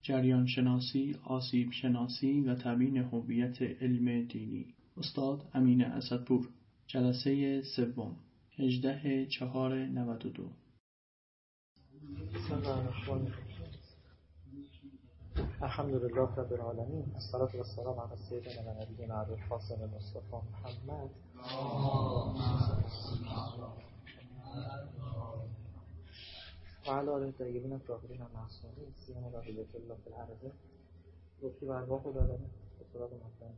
جریان شناسی، آسیب شناسی و تبیین هویت علم دینی. استاد امین اسدپور. جلسه سوم، 18/4/92. بسم الله الرحمن الرحیم. الحمدلله رب العالمین، الصلاة و السلام علی سیدنا و نبینا ابوالقاسم مصطفی محمد و علی آله الطیبین الطاهرین المعصومین سیما بقیة الله فی الارض. گفتی و ارواح رو دادن اطلاع مطلب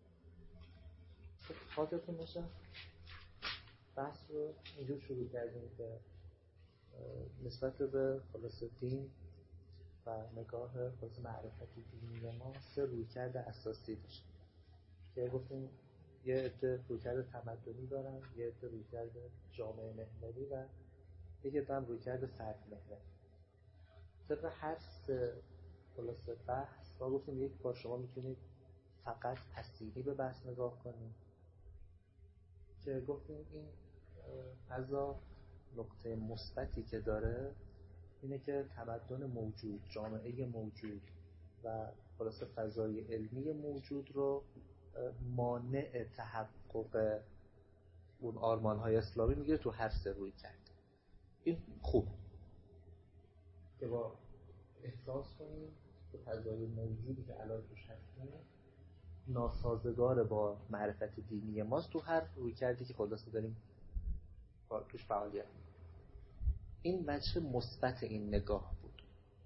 خاطرتون باشه بحث رو اینجور شروع کردیم که نسبت به خلاص دین و نگاه خلاص معرفتی دینی ما سه رویکرد اساسی داشت که گفتیم یه عده رویکرد تمدنی دارن، یه عده رویکرد جامعه محوری و یه عده هم رویکرد فرد محوری. طبق هر سه خلاص بحث ما گفتیم یک بار شما میتونید فقط تصدیقی به بحث نگاه کنید که گفتیم این فضا نقطه مثبتی که داره اینه که تمدن موجود، جامعه موجود و خلاصه فضای علمی موجود رو مانع تحقق اون آرمان‌های اسلامی میگیره تو هر سه روی کرد. این خوب که با احساس کنیم که فضای موجودی که الان توش هستیم ناسازگار با معرفت دینی ماست تو هر روی کردی که خلاصه داریم توش فعالیت می‌کنیم. این وجه مثبت این نگاه بود.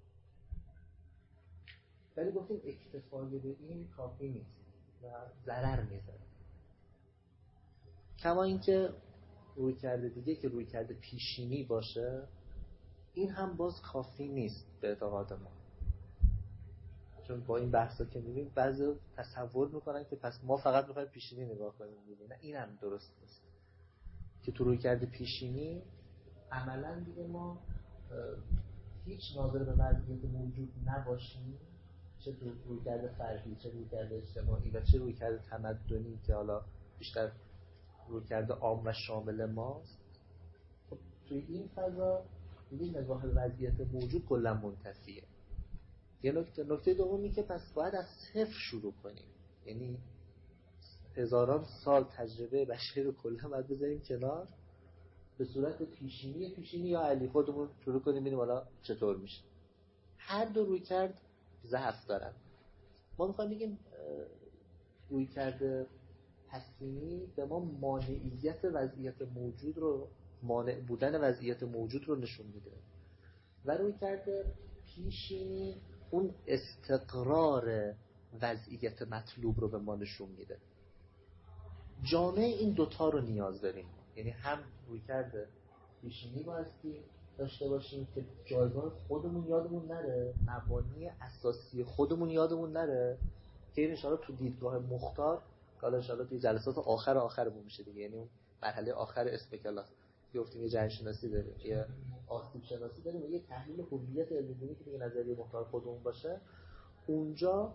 ولی گفتیم اکتفای به این کافی نیست و ضرر میزنه. کما اینکه روی کرده دیگه که روی کرده پیشینی باشه این هم باز کافی نیست به اعتقاد ما. چون با این بحثا که می‌بینیم بعضی تصور میکنن که پس ما فقط می‌خوایم پیشینی نگاه کنیم دیگه. نه، این هم درست نیست که تو روی کرده پیشینی عملا دیگه ما هیچ ناظر به وضعیت موجود نباشیم، چه روی کرده فردی، چه روی کرده اجتماعی و چه روی کرده تمدنی که حالا بیشتر روی کرده عام و شامل ماست. خب توی این فضا دیگه نگاه به وضعیت موجود کلا منتفیه. یه نکته دومی که پس باید از صفر شروع کنیم، یعنی هزاران سال تجربه بشری رو کلا باید بذاریم کنار، به صورت پیشینی یا علی خودمون شروع کنیم ببینیم حالا چطور میشه. هر دو روی کرد ضعف دارن. ما میخوایم بگیم روی کرد پسینی به ما مانعیت وضعیت موجود رو، مانع بودن وضعیت موجود رو نشون میده و روی کرد پیشینی اون استقرار وضعیت مطلوب رو به ما نشون میده. جامعه این دوتا رو نیاز داریم، یعنی هم روی کرده پیشینی بایستی داشته باشیم که جایگاه خودمون یادمون نره، مبانی اساسی خودمون یادمون نره که این انشاءالله تو دیدگاه مختار که حالا انشاءالله توی جلسات آخرمون میشه دیگه، یعنی اون مرحله آخر اسم کلاس گفتیم یه جریان شناسی داریم، یه آسیب شناسی داریم و یه تحلیل هویت علمی که دیگه نظریه مختار خودمون باشه. اونجا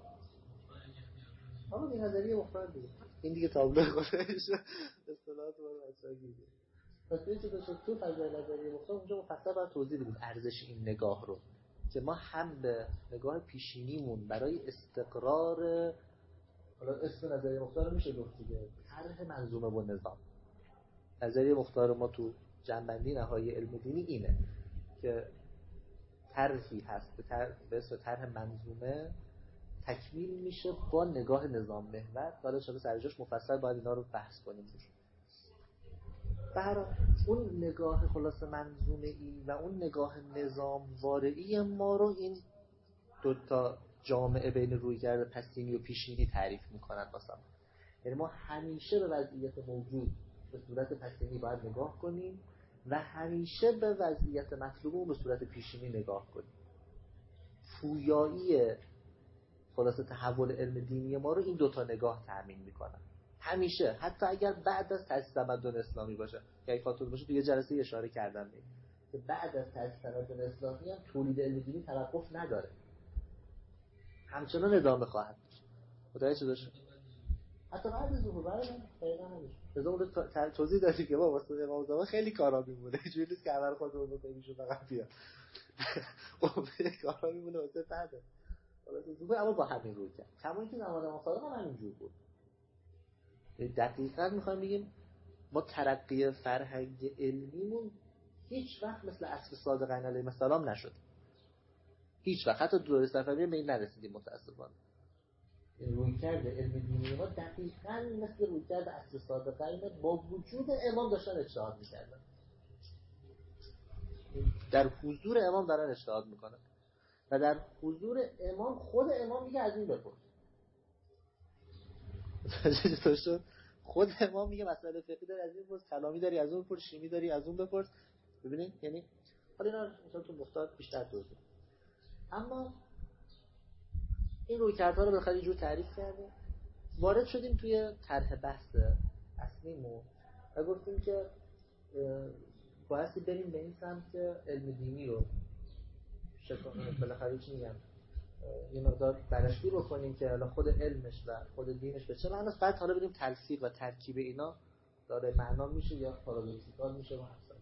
اما این نظریه مختار دیگه این دیگه تابلو خودش اصطلاحات رو بچه‌گی پس یه چیزی تو فضای نظریه مختار اونجا مفصل باید توضیح بدیم ارزش این نگاه رو که ما هم به نگاه پیشینیمون برای استقرار، حالا اسم نظریه مختار رو میشه گفت دیگه، طرح منظومه و نظام. نظریه مختار ما تو جنبندی نهایی علم دینی اینه که طرحی هست به اسم طرح منظومه تکمیل میشه با نگاه نظام محور. حالا شما سرجاش مفصل باید اینا رو بحث کنیم. برای اون نگاه خلاص منظومه‌ای و اون نگاه نظام وارئی ما رو این دوتا جامعه بین رویکرد پسینی و پیشینی تعریف میکنن واسه ما. یعنی ما همیشه به وضعیت موجود به صورت پسینی باید نگاه کنیم و همیشه به وضعیت مطلوب به صورت پیشینی نگاه کنیم. پویایی خلاصه تحول علم دینی ما رو این دوتا نگاه تضمین میکنن همیشه، حتی اگر بعد از تأسیس تمدن اسلامی باشه. که اگه خاطر باشه تو یه جلسه اشاره کردم که بعد از تأسیس تمدن اسلامی هم تولید علم دینی توقف نداره، همچنان ادامه خواهد داشت. متوجه شدید؟ حتی بعد از ظهور برای دقیقاً همین لازم توضیح دادی که با واسه امام زمان خیلی کارا میمونه، اینجوری نیست که اول خودمون رو بگیشون فقط بیا اون کارا میمونه واسه بعد. اما با همین روی کرد. کما اینکه زمان امام صادق هم همینجور بود. دقیقاً میخوایم بگیم ما ترقی فرهنگ علمیمون هیچ وقت مثل عصر صادقین علیهم السلام نشد. هیچ وقت، حتی دوره صفویه به این نرسیدیم متاسفانه. رویکرد علم دینی ما دقیقاً مثل رویکرد عصر صادقین با وجود امام داشتن اجتهاد میکردن. در حضور امام دارن اجتهاد میکنن و در حضور امام خود امام میگه از این بپرس. چطور شد؟ خود امام میگه مسئله فقهی داری از این بپرس، کلامی داری از اون بپرس، شیمی داری از اون بپرس. ببینید یعنی حالا اینا مثلا تو مختار بیشتر توضیح. اما این رویکردها رو بالاخره یه جور تعریف کرده. وارد شدیم توی طرح بحث اصلیمون و گفتیم که بایستی بریم به این سمت علم دینی رو بالاخره چی میگم یه مقدار بررسی بکنیم که الان خود علمش و خود دینش به چه معناست، بعد حالا بریم تلفیق و ترکیب اینا داره معنا میشه یا پارادوکسیکال میشه و اصلا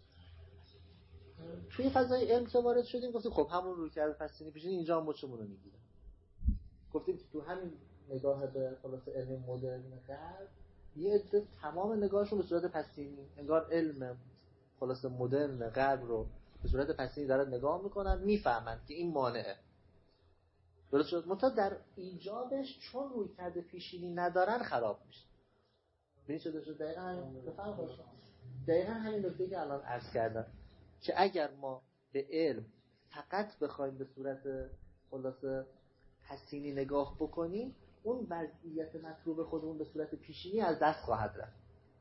توی فضای علم که وارد شدیم گفتیم خب همون رویکرد پسینی پیشین اینجا هم مچمون رو میگیره. گفتیم که تو همین نگاه به خلاص علم مدرن غرب یه عده تمام نگاهشون به صورت پسینی، انگار علم خلاص مدرن غرب رو به صورت پسینی دارن نگاه میکنن، میفهمن که این مانعه. درست شد؟ منتها در ایجابش چون رویکرد پیشینی ندارن خراب میشه. ببین چه شد؟ دقیقاً همین نکته که الان عرض کردم که اگر ما به علم فقط بخوایم به صورت خلاصه پسینی نگاه بکنیم، اون وضعیت مطلوب خودمون به صورت پیشینی از دست خواهد رفت.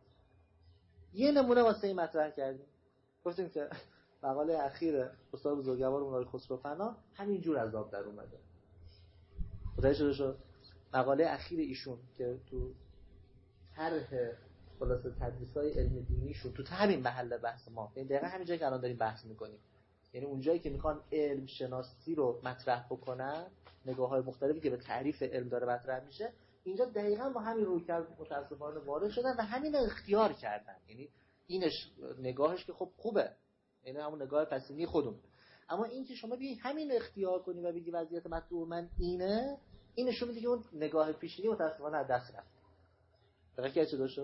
یه نمونه واسه این مطرح کردیم. گفتیم که مقاله اخیر استاد بزرگوار مولای خسروفنا همینجور از آب در اومده. متوجه شد؟ مقاله اخیر ایشون که تو طرح خلاصه تدریس‌های علم دینیشون تو همین محل بحث ما، یعنی دقیقاً همین جایی که الان داریم بحث می‌کنیم، یعنی اونجایی که میخوان علم شناسی رو مطرح بکنن، نگاه‌های مختلفی که به تعریف علم داره مطرح میشه، اینجا دقیقاً با همین رویکرد متأسفانه وارد شدن و همین اختیار کردن. یعنی اینش نگاهش که خب خوبه، یعنی همون نگاه پسینی خودمون، اما این که شما بیای همین اختیار کنی و بگی وضعیت مطلوب من اینه، این نشون میده که اون نگاه پیشینی متأسفانه از دست رفت. دقیقاً چه داشت؟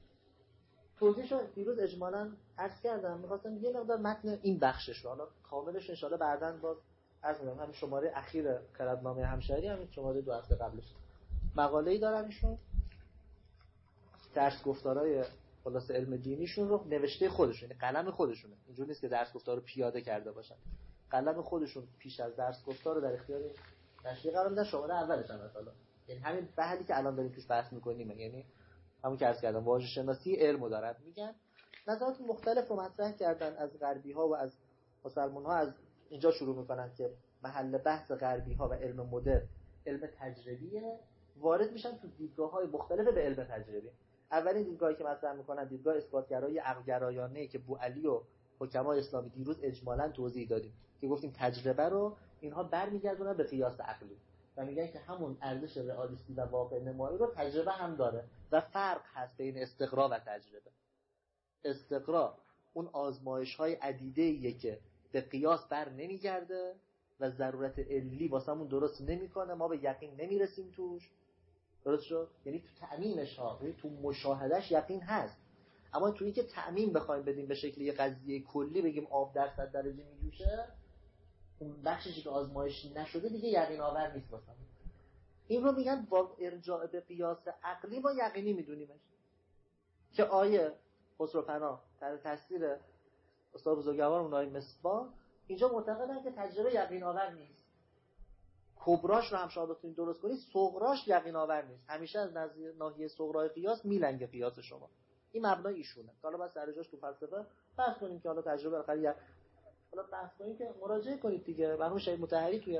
توضیحشو دیروز اجمالاً عرض کردم. می‌خواستم یه مقدار متن این بخشش رو حالا کاملش ان شاءالله بعداً باز عرض می‌کنم. همین شماره اخیر خردنامه همشهری، همین شماره 2 هفته قبلش مقاله‌ای دارن ایشون، درس گفتارهای خلاص علم دینیشون رو نوشته خودشون، یعنی قلم خودشونه. اینجوری نیست که درس گفتار رو پیاده کرده باشن، قلم خودشون پیش از درس گفتار رو در اختیار نشریه قرار میدن. شماره اولش هم مثلا یعنی همین بحثی که الان داریم توش بحث می‌کنیم، یعنی همون که عرض کردم واژه شناسی علمو دارن میگن. نظرات مختلف رو مطرح کردن از غربی‌ها و از مسلمان‌ها. از اینجا شروع میکنن که محل بحث غربی‌ها و علم مدرن علم تجربیه، وارد میشن تو دیدگاه‌های مختلف به علم تجربی. اولین دیدگاهی که مطرح میکنن دیدگاه اثباتگرایی عقل‌گرایانه که بوعلی و حکمای اسلامی دیروز اجمالاً توضیح دادیم که گفتیم تجربه رو اینها برمیگردونن به قیاس عقلی و میگن که همون ارزش رئالیستی و واقع نمایی رو تجربه هم داره و فرق هست بین استقرا و تجربه. استقرا اون آزمایش‌های عدیده‌ایه که به قیاس بر نمیگرده و ضرورت علی واسمون درست نمیکنه، ما به یقین نمیرسیم توش. درست شد؟ یعنی تو تعمیمش ها، یعنی تو مشاهدهش یقین هست، اما تویی که تعمیم بخوایم بدیم به شکل یه قضیه کلی بگیم آب در 100 درجه میجوشه، اون بخشی که آزمایشی نشده دیگه یقین آور نیست واسمون. این رو میگن با ارجاع به قیاس عقلی ما یقینی میدونیمش. که آیه خسروفنا در تفسیر استاد بزرگوار اونای مصباح اینجا معتقدن که تجربه یقین آور نیست. کبراش رو هم شما بتونید درست کنید، صغراش یقین آور نیست. همیشه از ناحیه صغرای قیاس میلنگه قیاس شما. این مبنای ایشونه. حالا بس سرجاش تو فلسفه بحث کنیم که حالا تجربه آخر حالا بحث کنیم که مراجعه کنید دیگه. مرحوم شهید مطهری توی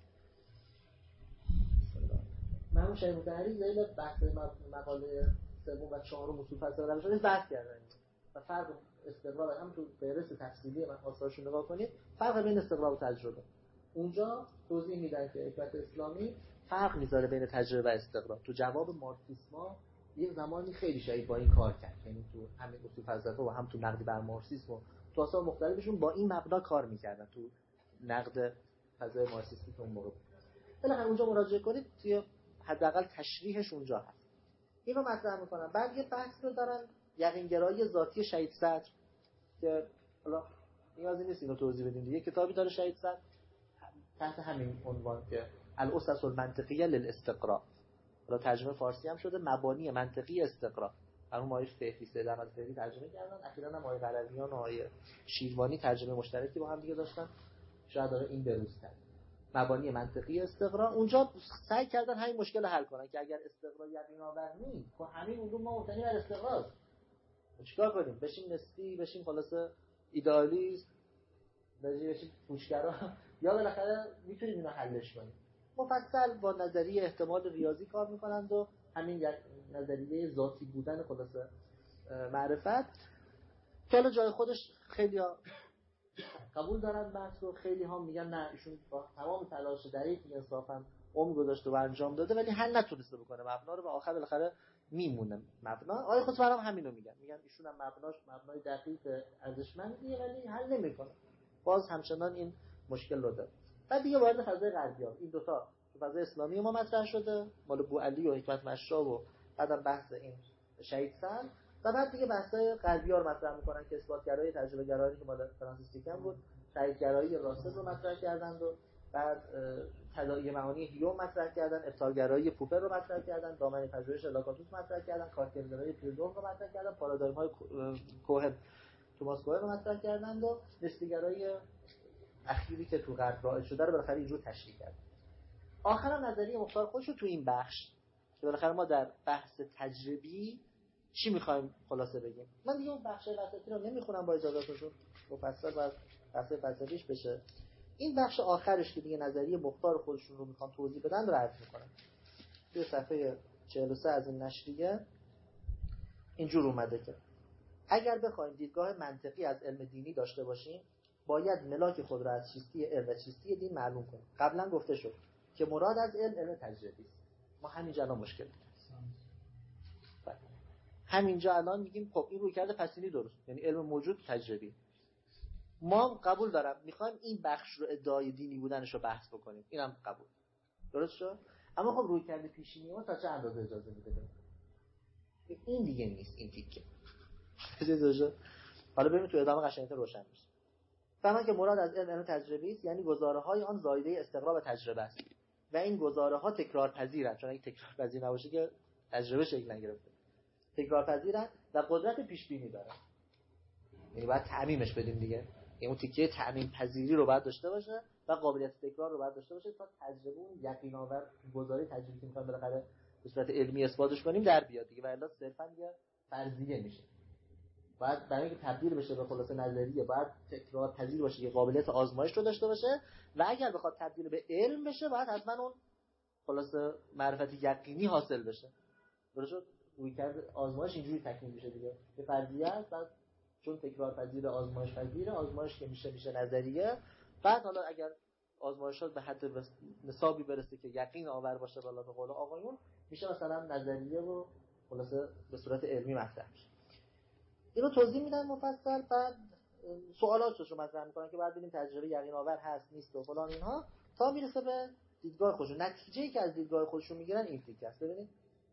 مرحوم شهید مطهری ذیل بحث مقاله 3 و 4 اصول فلسفه روش بحث کردن و فرق استقرار هم تو فهرست تفصیلی من آثارشون نگاه کنید، فرق بین استقرار و تجربه. اونجا توضیح میدن که حکمت اسلامی فرق میذاره بین تجربه و استقرار. تو جواب مارکسیسما یه زمانی خیلی شهید با این کار کرد، یعنی تو همین اصول فلسفه و هم تو نقد بر مارکسیسم و تو آثار مختلفشون با این مبدا کار میکردن تو نقد فضای مارکسیستی اون موقع. بالاخره اونجا مراجعه کنید، توی حداقل تشریحش اونجا هست. اینو مطرح میکنم. بعد یه بحث رو دارن یقین‌گرایی ذاتی شهید صدر که حالا نیازی نیست اینو توضیح بدیم دیگه، کتابی داره شهید صدر تحت همین عنوان که الاسس المنطقیه للاستقراء، حالا ترجمه فارسی هم شده مبانی منطقی استقراء. مرحوم آقای فهری سیدم از فهری ترجمه کردن، اخیراً هم آقای قلویان و آقای شیروانی ترجمه مشترکی با هم دیگه داشتن، شاید داره این بروز کرد. مبانی منطقی استقراء، اونجا سعی کردن همین مشکل رو حل کنن که اگر استقراء یقین آور نیست، خب همین علوم ما مبتنی بر استقراء، چیکار کنیم؟ بشیم نسبی، بشیم خلاصه ایدئالیست، بشیم پوچگرا، یا بالاخره میتونیم اینو حلش کنیم. مفصل با نظریه احتمال ریاضی کار میکنند و همین نظریه ذاتی بودن خلاصه معرفت که حالا جای خودش خیلی ها قبول دارن بحث رو، خیلی ها میگن نه ایشون با تمام تلاش دقیقی انصافا عمر گذاشته و انجام داده ولی حل نتونسته بکنه مبنا رو و آخر بالاخره میمونه مبنا. آقای خود برام همینو میگن ایشون هم مبنای دقیق ارزشمندیه ولی حل نمیکنه، باز همچنان این مشکل رو داره. بعد دیگه وارد فضای غربی‌ها، این دوتا تو فضای اسلامی ما مطرح شده، مال بوعلی و حکمت مشرا و بعدم بحث این شهید صدر، و بعد دیگه بحث‌های غربی‌ها رو مطرح می‌کنن که اثبات‌گرایی تجربه‌گرایی که مال فرانسیس بیکن بود، شهیدگرایی راسل رو مطرح کردند و بعد تداعی معانی هیوم مطرح کردن، ابطال‌گرایی پوپر رو مطرح کردن، دامنه پژوهش لاکاتوس مطرح کردن، کارکردگرایی پیردوم رو مطرح کردن، پارادایم‌های کوهن توماس کوهن رو مطرح کردند و نسبی‌گرایی اخیری که تو غرب رایج شده رو بالاخره اینجور تشریح کرد. آخرام نظریه مختار خودش رو تو این بخش که بالاخره ما در بحث تجربی چی می‌خوایم خلاصه بگیم. من دیگه اون بخش وسطی رو نمیخونم با اجازهتون، مفصل بعد بحث فلسفیش بشه. این بخش آخرش که دیگه نظریه مختار خودشون رو میخوام توضیح بدن رو عرض میکنم. توی صفحه 43 از این نشریه اینجور اومده که اگر بخوایم دیدگاه منطقی از علم دینی داشته باشیم باید ملاک خود را از چیستی علم و چیستی دین معلوم کنیم. قبلا گفته شد که مراد از علم تجربی است. ما همینجا الان مشکل داریم. همینجا الان میگیم خب این رویکرد پسینی درست، یعنی علم موجود تجربی. ما قبول دارم میخوایم این بخش رو ادعای دینی بودنش رو بحث بکنیم، اینم قبول درست شد، اما خب رویکرد پیشینی ما تا چه اندازه اجازه میده؟ این دیگه نیست این تیکه. حالا ببینید تو ادامه قشنگتر روشن میشه. فهمن که مراد از علم تجربی است، یعنی گزاره‌های آن زایده استقرا و تجربه است و این گزاره‌ها تکرارپذیرند، چون اگه تکرارپذیر نباشه که تجربه شکل نگرفته. تکرارپذیرند و قدرت پیش بینی دارند. یعنی باید تعمیمش بدیم دیگه، یعنی اون تیکه تعمیم پذیری رو باید داشته باشه و قابلیت تکرار رو باید داشته باشه تا تجربه اون یقین آور گزاره تجربی که می‌خوایم بالاخره به صورت علمی اثباتش کنیم در بیاد دیگه، و الا صرفاً یه فرضیه میشه. باید برای اینکه تبدیل بشه به خلاصه نظریه باید تکرار پذیر باشه، یه قابلیت آزمایش رو داشته باشه و اگر بخواد تبدیل به علم بشه باید حتما اون خلاصه معرفت یقینی حاصل بشه. درست شد؟ رویکرد آزمایش اینجوری تکمیل میشه دیگه، به فرضیه است، بعد چون تکرار پذیر آزمایش پذیر، آزمایش که میشه نظریه، بعد حالا اگر آزمایشات به حد نصابی برسه که یقین آور باشه بالا به قول آقایون، میشه مثلا نظریه و خلاصه به صورت علمی مطرح میشه. اینو توضیح میدن مفصل، بعد سوالاتش رو مطرح میکنن که بعد ببینیم تجربه یقین آور هست نیست و فلان اینها، تا میرسه به دیدگاه خودشون. نتیجه‌ای که از دیدگاه خودشون میگیرن این تیکه است. ببینید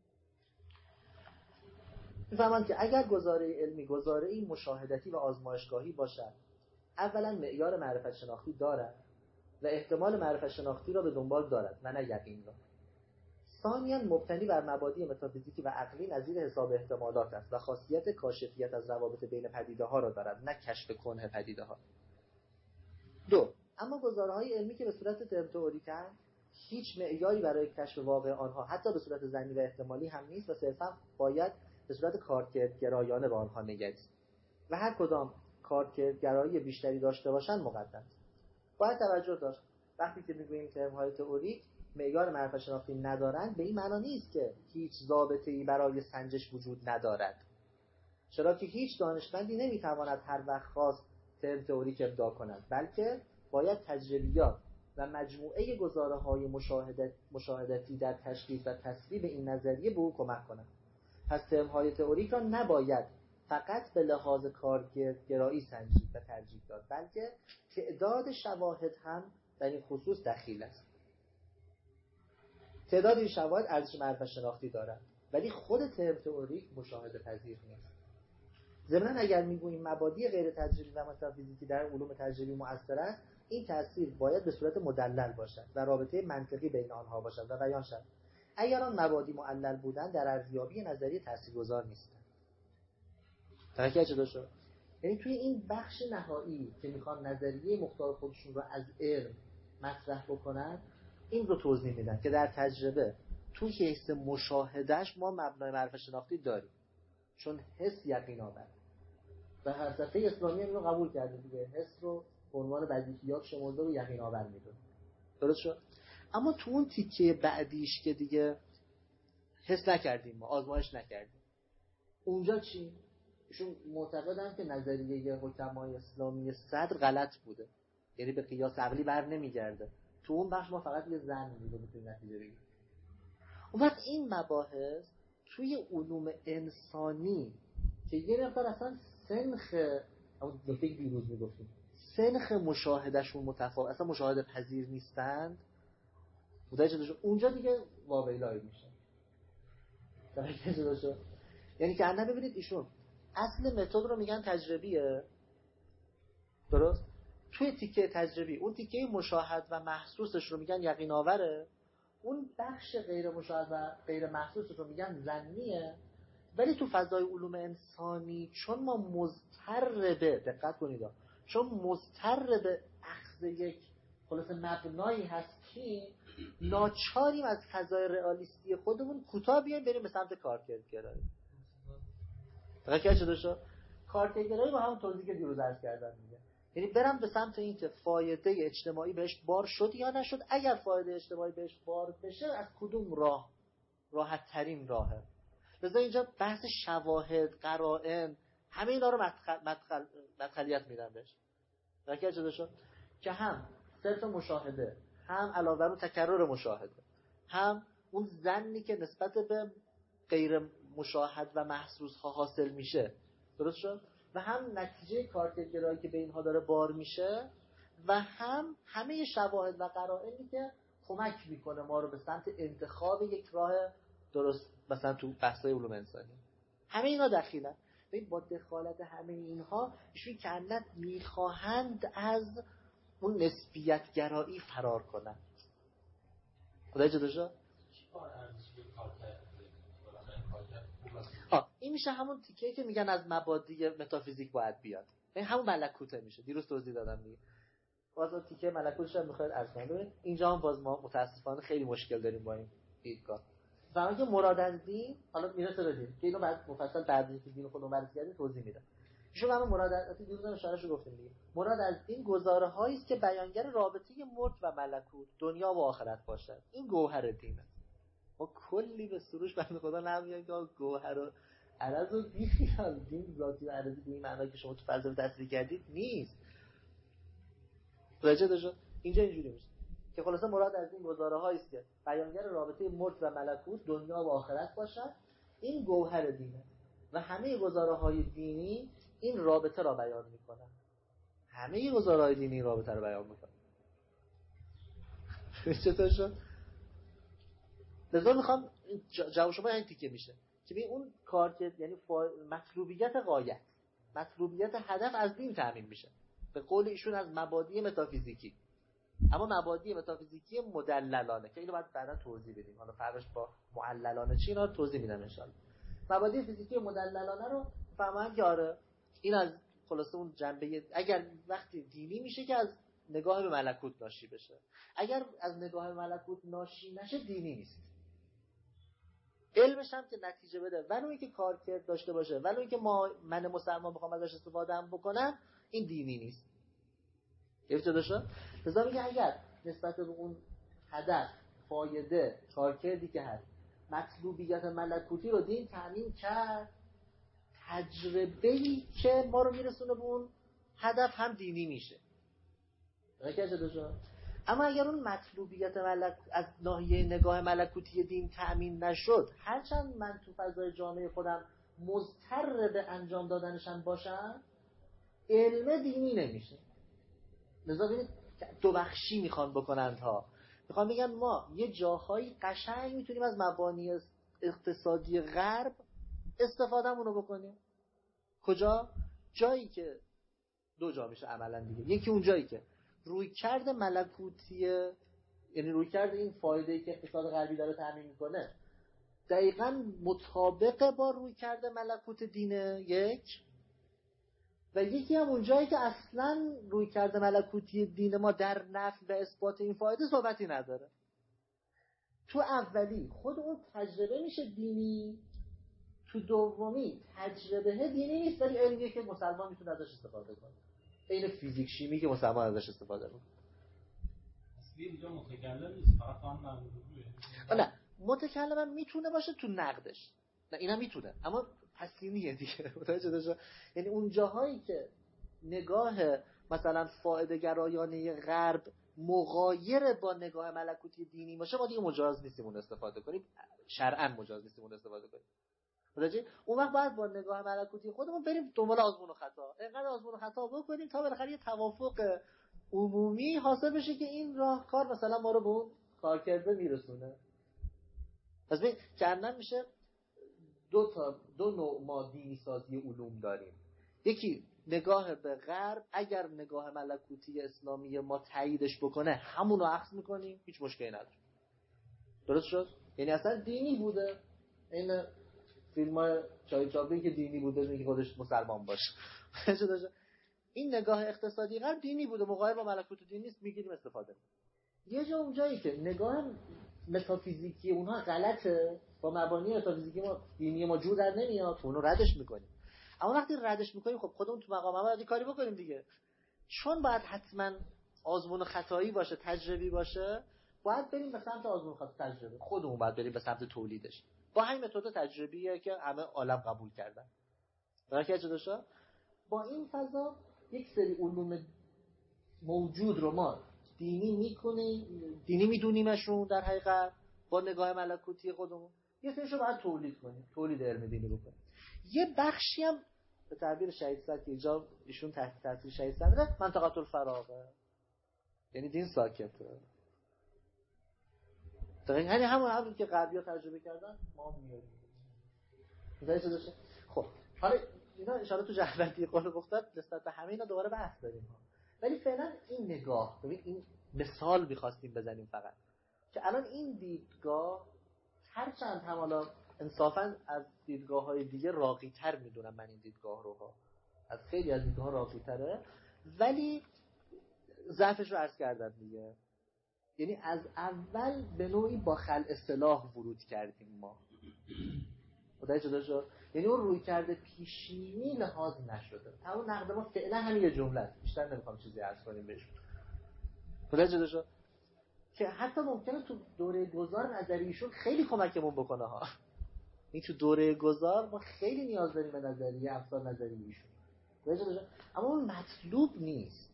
میفهمن که اگر گزاره علمی گزاره‌ای مشاهدتی و آزمایشگاهی باشد، اولا معیار معرفت شناختی دارد و احتمال معرفت شناختی را به دنبال دارد و نه یقین را. ثانیاً مبتنی بر مبادی متافیزیکی و عقلی نظیر حساب احتمالات است و خاصیت کاشفیت از روابط بین پدیده‌ها را دارد، نه کشف کنه پدیده‌ها. دو، اما گزاره‌های علمی که به صورت تئوریک‌اند هیچ معیاری برای کشف واقع آنها حتی به صورت ظنی و احتمالی هم نیست و صرفاً باید به صورت کارکردگرایانه به آنها نگریست و هر کدام کارکردگرایی بیشتری داشته باشند مقدم است. باید توجه داشت وقتی که میگوییم ترم‌های تئوریک معیار معرفت شناختی ندارند، به این معنا نیست که هیچ ضابطه‌ای برای سنجش وجود ندارد، چرا که هیچ دانشمندی نمیتواند هر وقت خواست ترم تئوریک ابداع کند، بلکه باید تجربیات و مجموعه گزاره‌های مشاهدتی در تشخیص و تصویب این نظریه به او کمک کنند. پس ترم‌های تئوریک را نباید فقط به لحاظ کارکردگرایی سنجید و ترجیح داد، بلکه تعداد شواهد هم در این خصوص دخیل است. تعداد این شواهد ارزش معرفت شناختی دارن، ولی خود ترم تئوریک مشاهده پذیر نیست. ضمن اگر میگوییم مبادی غیر تجربی و متافیزیکی در علوم تجربی مؤثر است، این تأثیر باید به صورت مدلل باشد و رابطه منطقی بین آنها باشد و بیان شود. اگر آن مبادی معلل بودند در ارزیابی نظریه تاثیرگذار نیستند. توجه چه شد؟ یعنی توی این بخش نهایی که میخوان نظریه مختار خودشون رو از علم مطرح بکنن، این رو توضیح میدن که در تجربه توی حس مشاهدهش ما مبنای معرفت شناختی داریم، چون حس یقین آور و فلسفه اسلامی هم اینو قبول کرده دیگه، حس رو به عنوان بدیهیات شمرده و یقین آور میدونه. درست شد؟ اما تو اون تیکه بعدیش که دیگه حس نکردیم، ما آزمایش نکردیم، اونجا چی؟ ایشون معتقدن که نظریه حکمای اسلامی صدر غلط بوده، یعنی به قیاس عقلی بر نمیگرده. تو اون بخش ما فقط یه زن میده بتونیم نتیجه بگیریم. اون وقت این مباحث توی علوم انسانی که یه مقدار اصلا سنخ، همون نکته که دیروز میگفتیم، سنخ مشاهدهشون متفاوت، اصلا مشاهده پذیر نیستند، اونجا دیگه واویلای میشه. یعنی که الان ببینید ایشون اصل متد رو میگن تجربیه، درست؟ توی تیکه تجربی اون تیکه مشاهد و محسوسش رو میگن یقین آوره، اون بخش غیر مشاهد و غیر محسوسش رو میگن ظنیه. ولی تو فضای علوم انسانی چون ما مضطر به، دقت کنید، چون مضطر به اخذ یک خلاصه مبنایی هستیم، ناچاریم از فضای رئالیستی خودمون کوتاه بیایم بریم به سمت کارکردگرایی. چه داشت؟ کارکردگرایی با همون توضیحی که دیروز عرض کردم میگه، یعنی برم به سمت این که فایده اجتماعی بهش بار شد یا نشد. اگر فایده اجتماعی بهش بار بشه، از کدوم راه راحت ترین راهه. لذا اینجا بحث شواهد، قرائن، همه اینا رو مدخلیت میدن بهش. چه داشت؟ که هم صرف مشاهده، هم علاوه بر تکرار مشاهده، هم اون ظنی که نسبت به غیر مشاهد و محسوس ها حاصل میشه، درست شد؟ و هم نتیجه کارکردگرایی که به اینها داره بار میشه، و هم همه شواهد و قرائنی که کمک میکنه ما رو به سمت انتخاب یک راه درست، مثلا تو بحث‌های علوم انسانی. همه اینا دخیلن. ببین با دخالت همه اینها ایشون کانت میخواهند از اون نسبیت گرایی فرار کنن. خدای جداشا؟ این میشه همون تیکه‌ای که میگن از مبادی متافیزیک باید بیاد. این همون ملکوته میشه. دیروز توضیح دادم دیگه. باز اون تیکه ملکوتش هم میخواید عرض کنم. ببین اینجا هم باز ما متاسفانه خیلی مشکل داریم با این دیدگاه. زمانی که مراد از دین، حالا میرسه بدیم که اینو بعد مفصل بعدی که دین خودمون بررسی کردیم توضیح میدم. ایشون همون مراد از دیروز هم اشارهشو گفتیم دیگه. مراد از دین گزاره‌هایی است که بیانگر رابطه ملک و ملکوت، دنیا و آخرت باشد. این گوهر دینه. ما کلی به سروش بنده خدا نمیگیم که گوهر و عرض و بیخیال دین ذاتی و عرضی به این معنی که شما تو فلسفه تصریح کردید نیست. راجع داشت اینجا اینجوری میشه که خلاصه مراد از این گزاره‌هایی است که بیانگر رابطه ملک و ملکوت، دنیا و آخرت باشد. این گوهر دینه و همه گزاره‌های دینی این رابطه را بیان میکنن. همه گزاره‌های دینی این رابطه را بیان میکنن. چطور شد؟ لذا میخوام جواب شما این تیکه میشه که ببین اون کار که یعنی مطلوبیت غایت، مطلوبیت هدف از دین تامین میشه به قول ایشون از مبادی متافیزیکی. اما مبادی متافیزیکی مدللانه که اینو بعد بعدا توضیح بدیم، حالا فرقش با معللانه چی اینا رو توضیح میدم ان شاء الله. مبادی فیزیکی مدللانه رو فهمن که آره این از خلاصه اون جنبه، اگر وقتی دینی میشه که از نگاه به ملکوت ناشی بشه، اگر از نگاه به ملکوت ناشی نشه دینی نیست. علمش هم که نتیجه بده ولو اینکه کارکرد داشته باشه، ولو اینکه من مسلمان بخوام ازش استفاده هم بکنم، این دینی نیست. گرفته داشته؟ لذا میگه اگر نسبت به اون هدف، فایده، کارکردی که هست، مطلوبیت ملکوتی رو دین تامین کرد، تجربه‌ای که ما رو میرسونه به اون هدف هم دینی میشه. گرفته داشته؟ اما اگر اون مطلوبیت از ناحیه نگاه ملکوتی دین تأمین نشد، هرچند من تو فضای جامعه خودم مضطر به انجام دادنشان باشم، علم دینی نمیشه. لذا ببینید دو بخشی میخوان بکنند ها. میخوام بگم ما یه جاهایی قشنگ میتونیم از مبانی اقتصادی غرب استفادهمون رو بکنیم. کجا؟ جایی که دو جا میشه عملا دیگه. یکی اون جایی که رویکرد ملکوتی، یعنی رویکرد این فایده‌ای که اقتصاد غربی داره تامین میکنه دقیقاً مطابق با رویکرد ملکوت دینه، یک. و یکی هم اون جایی که اصلاً رویکرد ملکوتی دین ما در نفی و اثبات این فایده صحبتی نداره. تو اولی خود اون تجربه میشه دینی، تو دومی تجربه دینی نیست ولی علمیه که مسلمان میتونه ازش استفاده کنه. این فیزیک شیمی که مسلمان ازش استفاده کنه. اصلی اینجا متکلم نیست، فقط هم نقدوه. نه، متکلم میتونه باشه تو نقدش. نه اینا میتونه، اما پسینیه دیگه. متوجه شدی؟ یعنی اون جاهایی که نگاه مثلا فائده گرایانه غرب مغایر با نگاه ملکوتی دینی باشه، ما دیگه مجاز نیستیم اون استفاده کنیم، شرعاً مجاز نیستیم اون استفاده کنیم. متوجه؟ اون وقت باید با نگاه ملکوتی خودمون بریم دنبال آزمون و خطا، اینقدر آزمون و خطا بکنیم تا بالاخره یه توافق عمومی حاصل بشه که این راهکار مثلا ما رو به اون کارکرده میرسونه. پس ببین کردن میشه دو نوع ما دینی سازی علوم داریم. یکی نگاه به غرب، اگر نگاه ملکوتی اسلامی ما تاییدش بکنه همون رو اخذ میکنیم، هیچ مشکلی نداره. درست شد؟ یعنی اصلا دینی بوده، این فیلم‌های چایچاپی که دینی بوده میگه خودش مسلمان باشه. این نگاه اقتصادی غرب دینی بوده، مغایر با ملکوت دین نیست، میگیریم استفاده کنیم. یه جا اونجایی که نگاه متافیزیکی اونها غلطه، با مبانی متافیزیکی ما دینی ما جور در نمیاد، اونو ردش میکنیم. اما وقتی ردش میکنیم خب خودمون تو مقام عمل کاری بکنیم دیگه. چون باید حتما آزمون و خطایی باشه، تجربی باشه، باید بریم به سمت آزمون و خطا تجربه. خودمون باید بریم به سمت تولیدش. با همین متد تجربیه که همه عالم قبول کردن. درک شده؟ با این فضا یک سری علوم موجود رو ما دینی میدونیمشون در حقیقت با نگاه ملکوتی خودمون، یه سریشو باید تولید کنیم، تولید علم دینی بکنیم. یه بخشی هم به تعبیر شهید صدر که اینجا ایشون تحت تاثیر شهید صدر منطقه الفراغه، یعنی دین ساکته. دقیقاً یعنی همون که غربی‌ها تجربه کردن ما میاریم. خب حالا اینا ان شاءالله تو جهبندی قول مختار نسبت به همه اینا دوباره بحث داریم ها. ولی فعلا این نگاه، ببین این مثال می‌خواستیم بزنیم فقط که الان این دیدگاه هرچند هم حالا انصافاً از دیدگاه‌های دیگه راقی‌تر میدونم من این دیدگاه رو ها، از خیلی از دیدگاه‌ها راقی‌تره، ولی ضعفش رو عرض کردم دیگه. یعنی از اول به نوعی با خلع اصطلاح ورود کردیم ما. خدای جدا شد. یعنی اون روی کرده پیشینی لحاظ نشده. همون نقد ما فعلا همین یه جمله است. بیشتر نمیخوام چیزی عرض کنیم بهش. خدای جدا شد. که حتی ممکنه تو دوره گذار نظریشون خیلی کمکمون بکنه ها. این تو دوره گذار ما خیلی نیاز داریم به نظریه افسار نظریشون. خدای جدا شد. اما اون مطلوب نیست.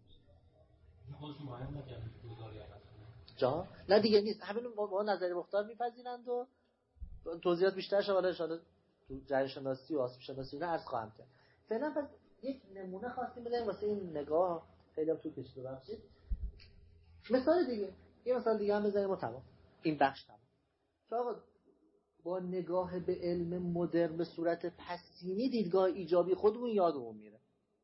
خودش مهم نکنه گذاری جا؟ نه دیگه نیست. همین با نظریه مختار میپذیرند و توضیحات بیشتر شد، حالا ان شاءالله تو جریان شناسی و آسیب شناسی اینا عرض خواهم کرد. فعلا پس یک نمونه خواستیم بزنیم واسه این نگاه، خیلی هم طول کشیده بخشید. مثال دیگه، یه مثال دیگه هم بزنیم و تمام. این بخش تمام. که آقا با نگاه به علم مدرن به صورت پسینی دیدگاه ایجابی خودمون یادمون میره.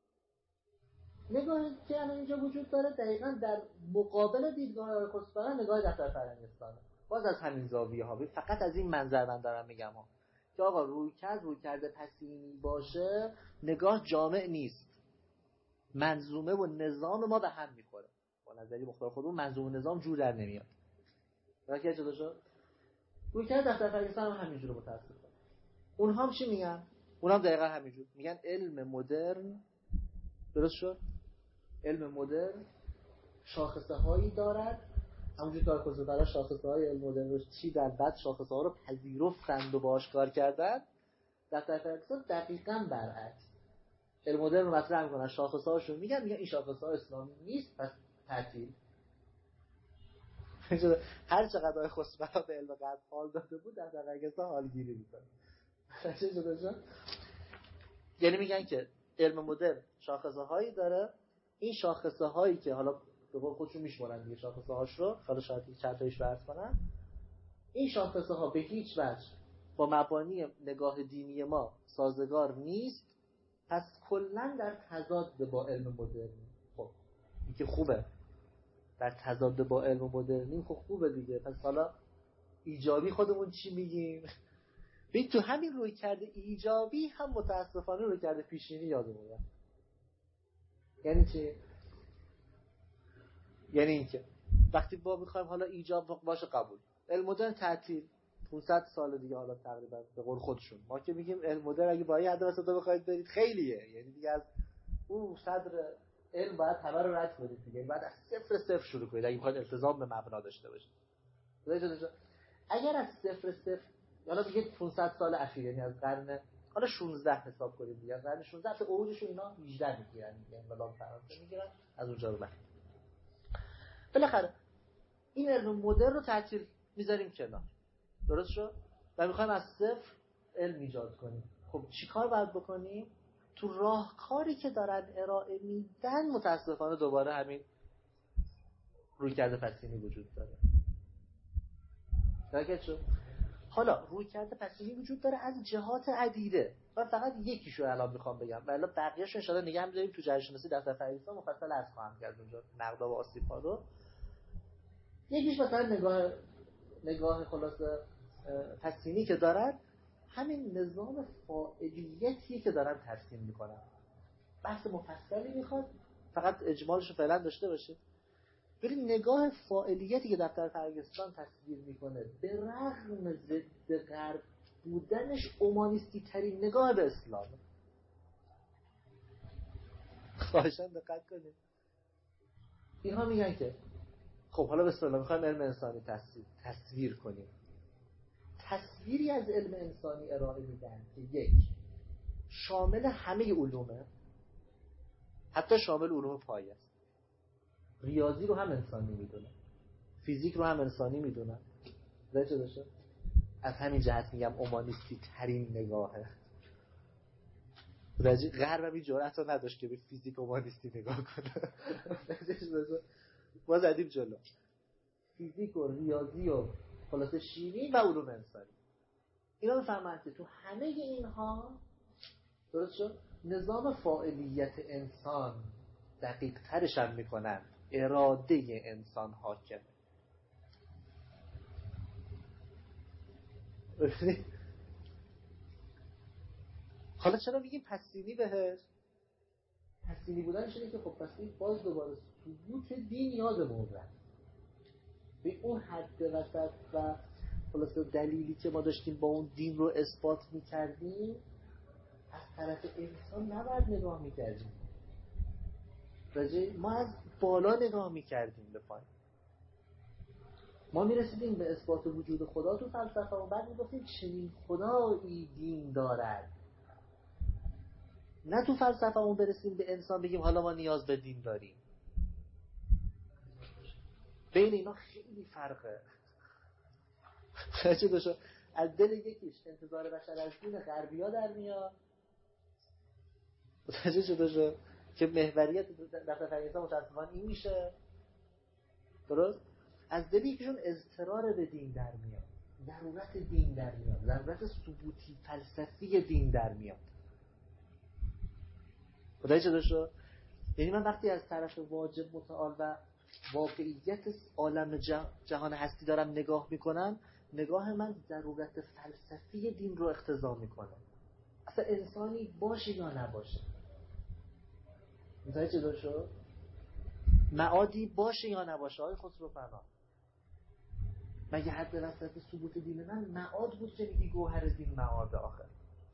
نگاهی که الان اینجا وجود داره دقیقاً در مقابل دیدگاه خسروان نگاه دفتر فرهنگستانه. باز از همین زاویه ها، فقط از این منظر من دارم میگم ها که آقا روی کرده پسینی باشه، نگاه جامع نیست، منظومه و نظام ما به هم میخوره. با نظری مختار خودمون منظومه و نظام جور در نمیاد. راکی جدا شد. روی کرده دفتر فرهنگستان هم همینجوره متاسفانه. اونها هم چی میگن؟ اونها هم دقیقاً همینجور میگن علم مدرن، درست شد؟ علم مدرن شاخصه هایی دارد، همونجور که آرکوزو برای شاخصه های علم مدرن رو چیدن، بعد شاخصه ها رو پذیرفتند و باهاش کار کردن. در فرهنگستان دقیقاً برعکس، علم مدرن رو مطرح میکنن، شاخصه هاشون میگن این شاخصه ها اسلامی نیست، پس تعطیل. هر چقدر آقای خسرو به علم غرب حال داده بود در فرهنگستان حالگیری میکنه. یعنی میگن که علم مدرن شاخصه هایی داره، این شاخصه هایی که حالا به قول خودشون میشمارن دیگه شاخصه هاش رو، حالا شاید چند تایش رو عرض کنم. این شاخصه ها به هیچ وجه با مبانی نگاه دینی ما سازگار نیست، پس کلا در تضاد با علم مدرن. خب این که خوبه، در تضاد با علم مدرنی خب خوبه دیگه. پس حالا ایجابی خودمون چی میگیم؟ ببین تو همین روی کرده ایجابی هم متاسفانه روی کرده پیشینی یادمون رفت. یعنی چی؟ یعنی اینکه وقتی با میخوایم حالا ایجاب باشه قبول، علم مدرن تعطیل 500 سال دیگه حالا تقریبا به قول خودشون، ما که میگیم علم مدرن اگه با این حد وسط بخواید برید خیلیه، یعنی دیگه از اون صدر علم باید همه رو رد کنید دیگه، بعد از صفر شروع کنید اگه میخواید التزام به مبنا داشته باشید. اگر از صفر حالا دیگه 500 سال اخیر، یعنی از قرن حالا 16 حساب کنید دیگه، از قرن 16 تا اوجشون اینا 18 میگیرن دیگه، انقلاب فرانسه میگیرن، از اونجا رو بعد بالاخره این علم مدرن رو تعطیل میذاریم کنار، درست شد؟ و میخوایم از صفر علم ایجاد کنیم. خب چیکار باید بکنیم؟ تو راهکاری که دارن ارائه میدن متاسفانه دوباره همین رویکرد پسینی وجود داره. درکت شد؟ حالا رویکرد پسینی وجود داره از جهات عدیده. من فقط یکیشو الان میخوام بگم، ولی بقیه‌شو ان شاءالله نگه می‌داریم تو جریان‌شناسی دفتر فهرست‌ها مفصل عرض خواهم کرد اونجا نقدا و آسیب‌ها رو. یکیش مثلا نگاه خلاصه پسینی که دارن همین نظام فاعلیتی که دارن ترسیم میکنن. بحث مفصلی میخواد، فقط اجمالش رو فعلا داشته باشه. ببین نگاه فاعلیتی که دفتر فرگستان تصویر میکنه به رغم ضد غرب بودنش اومانیستی ترین نگاه به اسلام. خواهشاً دقت کنید. اینها میگن که خب حالا بسم الله میخوایم علم انسانی تصویر کنیم. تصویری از علم انسانی ارائه میدن که یک شامل همه علومه، حتی شامل علوم پایه است. ریاضی رو هم انسانی میدونن، فیزیک رو هم انسانی میدونن. درسته داشته؟ از همین جهت میگم اومانیستی ترین نگاهه. غرب هم این جرأت رو نداشت که به فیزیک اومانیستی نگاه کنه. ما زدیم جلو فیزیک و ریاضی و خلاصه شیمی و علوم انسانی. اینا بفهمند که تو همه اینها درست شد نظام فاعلیت انسان دقیق ترش هم میکنن، اراده انسان حاکمه. حالا چرا میگیم پسینی بهش؟ پسینی بودنش اینه که خب پس این باز دوباره ثبوت دین یادمون رفت. به اون حد وسط و خلاصه دلیلی که ما داشتیم با اون دین رو اثبات میکردیم از طرف انسان نباید نگاه میکردیم، ما از بالا نگاه میکردیم به پایین. ما میرسیدیم به اثبات وجود خدا تو فلسفه و بعد میگفتیم چنین خدایی دین دارد. نه تو فلسفه اون برسیم به انسان بگیم حالا ما نیاز به دین داریم. بین اینا خیلی فرقه. چه دوشو از دل یکیش انتظار بشر از دین غربی‌ها در میاد، چه دوشو که محوریت دفتر فرگستان متأسفانه این میشه، درست؟ از دل یکیشون اضطرار به دین در میاد، ضرورت دین در میاد، ضرورت ثبوتی فلسفی دین در میاد. خدای چه دوشو؟ یعنی من وقتی از طرف واجب متعال و واقعیت عالم جهان هستی دارم نگاه میکنم، نگاه من ضرورت فلسفی دین رو اقتضا میکنه. اصلا انسانی باشه یا نباشه، می‌دونی چه دوشو؟ معادی باشه یا نباشه های خسروفنا. مگه حد وسط ثبوت دین من معاد بود که میگی گوهر دین معاد آخر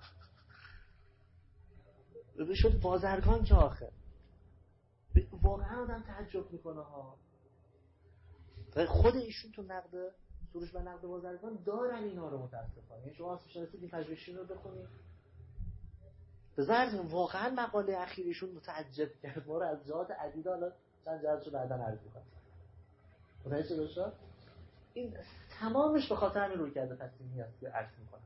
شد بازرگان که آخر واقعا آدم تعجب میکنه ها. خود ایشون تو نقد سروش و نقد بازرگان دارن اینا رو متاسفانه. یعنی شما اصلا شناسی دین پژوهشی رو بخونید بذارید واقعا مقاله اخیرشون متعجب کرد ما رو از جهات عدیده. حالا چند جهتشو بعداً عرض می‌کنم. متوجه دوشا این تمامش به خاطر همین روی کرده پسینی است که عرض می‌کنم.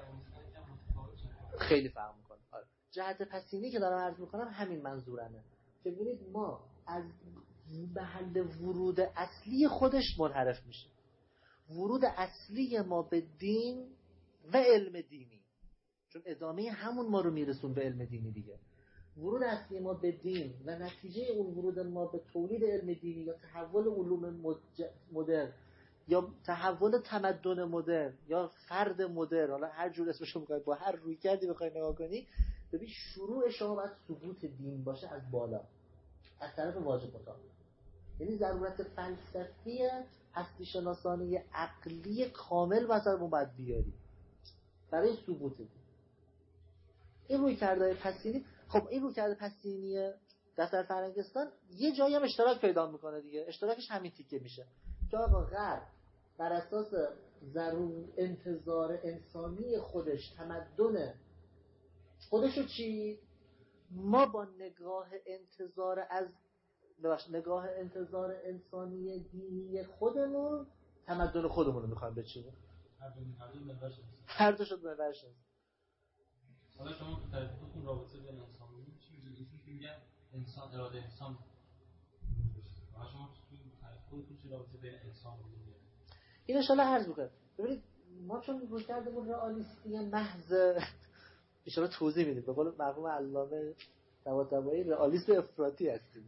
خیلی فرق می‌کنه. آره جهت پسینی که دارم عرض می‌کنم همین منظورمه. که ببینید ما از محل ورود اصلی خودش منحرف میشه. ورود اصلی ما به دین و علم دینی، چون ادامه همون ما رو میرسون به علم دینی دیگه. ورود اصلی ما به دین و نتیجه اون ورود ما به تولید علم دینی یا تحول علوم مدرن یا تحول تمدن مدرن یا فرد مدرن، حالا هر جور اسمشو بخوای، با هر روی کردی بخوای نگاه کنی، ببین شروع شما باید ثبوت دین باشه از بالا، از طرف واجب مطابق. یعنی ضرورت فلسفی هستی شناسانی عقلی کامل واسمون باید بیاری برای ثبوت دین. این روی کرده پسینی، خب این روی کرده پسینی دفتر فرنگستان یه جایی هم اشتراک پیدا میکنه دیگه. اشتراکش همین تیکه میشه که آقا غرب بر اساس انتظار انسانی خودش، تمدن خودشو چی؟ ما با نگاه انتظار انسانی دینی خودمون تمدن خودمون رو میخوایم بچینیم. هر دو شد محور شد. حالا شما تو تعریفتون رابطه بین انسان و دین چی میگید؟ ایشون که میگن انسان اراده انسان. حالا شما تو تعریفتون چی رابطه بین انسان و دین؟ این ان شاءالله عرض می‌کنم. ببینید ما چون روی کردمون رئالیستی محض ان شاءالله توضیح میدیم. به قول مرحوم علامه طباطبایی رئالیست افراطی هستیم.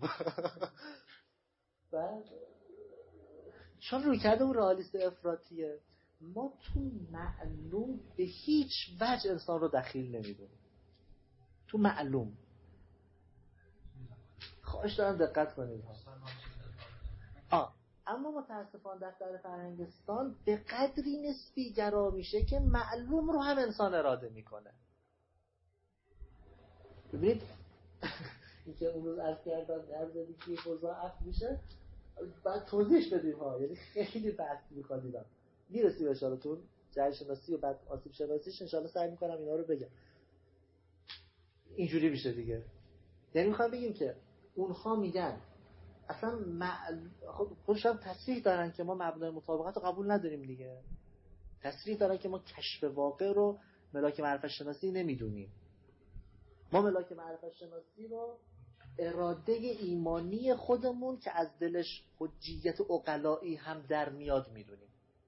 بعد چون روی کردمون رئالیست افراطیه، ما تو معلوم به هیچ وجه انسان رو دخیل نمیدونیم. تو معلوم خواهش دارم دقت کنید ها. اما متاسفانه دفتر فرهنگستان به قدری نسبی گرا میشه که معلوم رو هم انسان اراده میکنه. ببینید این که اون روز عرض کردم عرضی که مضاعف میشه بعد توضیحش بدیم ها، یعنی خیلی بحث میخواد دیدم میرسیم ان شاءالله تو جهل شناسی و بعد آسیب شناسیش ان شاءالله سعی میکنم اینا رو بگم. اینجوری میشه دیگه. یعنی میخوام بگیم که اونها میگن اصلا خودش هم تصریح دارن که ما مبنای مطابقت رو قبول نداریم دیگه. تصریح دارن که ما کشف واقع رو ملاک معرفت شناسی نمیدونیم. ما ملاک معرفت شناسی رو اراده ایمانی خودمون که از دلش حجیت عقلایی هم در میاد میدونیم.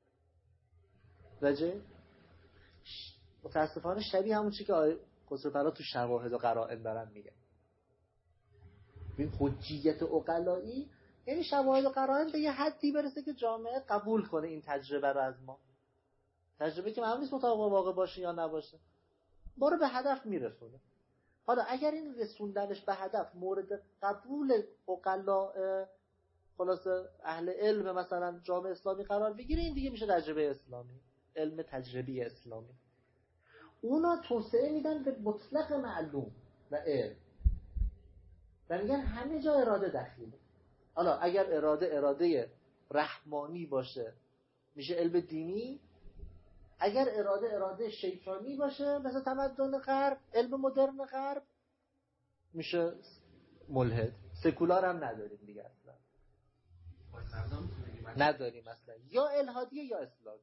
راجع متاسفانه شبیه همون چیزی که خسروفرا تو شواهد و قرائن دارن میگن. این حجیت عقلایی یعنی شواهد و قرائن به یه حدی برسه که جامعه قبول کنه این تجربه رو از ما. تجربه که معلوم نیست مطابق واقع باشه یا نباشه، ما رو به هدف میرسونه. حالا اگر این رسوندنش به هدف مورد قبول عقلا خلاصه اهل علم مثلا جامعه اسلامی قرار بگیره، این دیگه میشه تجربه اسلامی، علم تجربی اسلامی. اونا توسعه میدن به مطلق معلوم و علم و میگن همه جا اراده دخیله. حالا اگر اراده رحمانی باشه میشه علم دینی، اگر اراده شیطانی باشه مثل تمدن غرب، علم مدرن غرب، میشه ملحد. سکولار هم نداریم دیگه اصلا. نداریم اصلا، یا الحادیه یا اسلامی.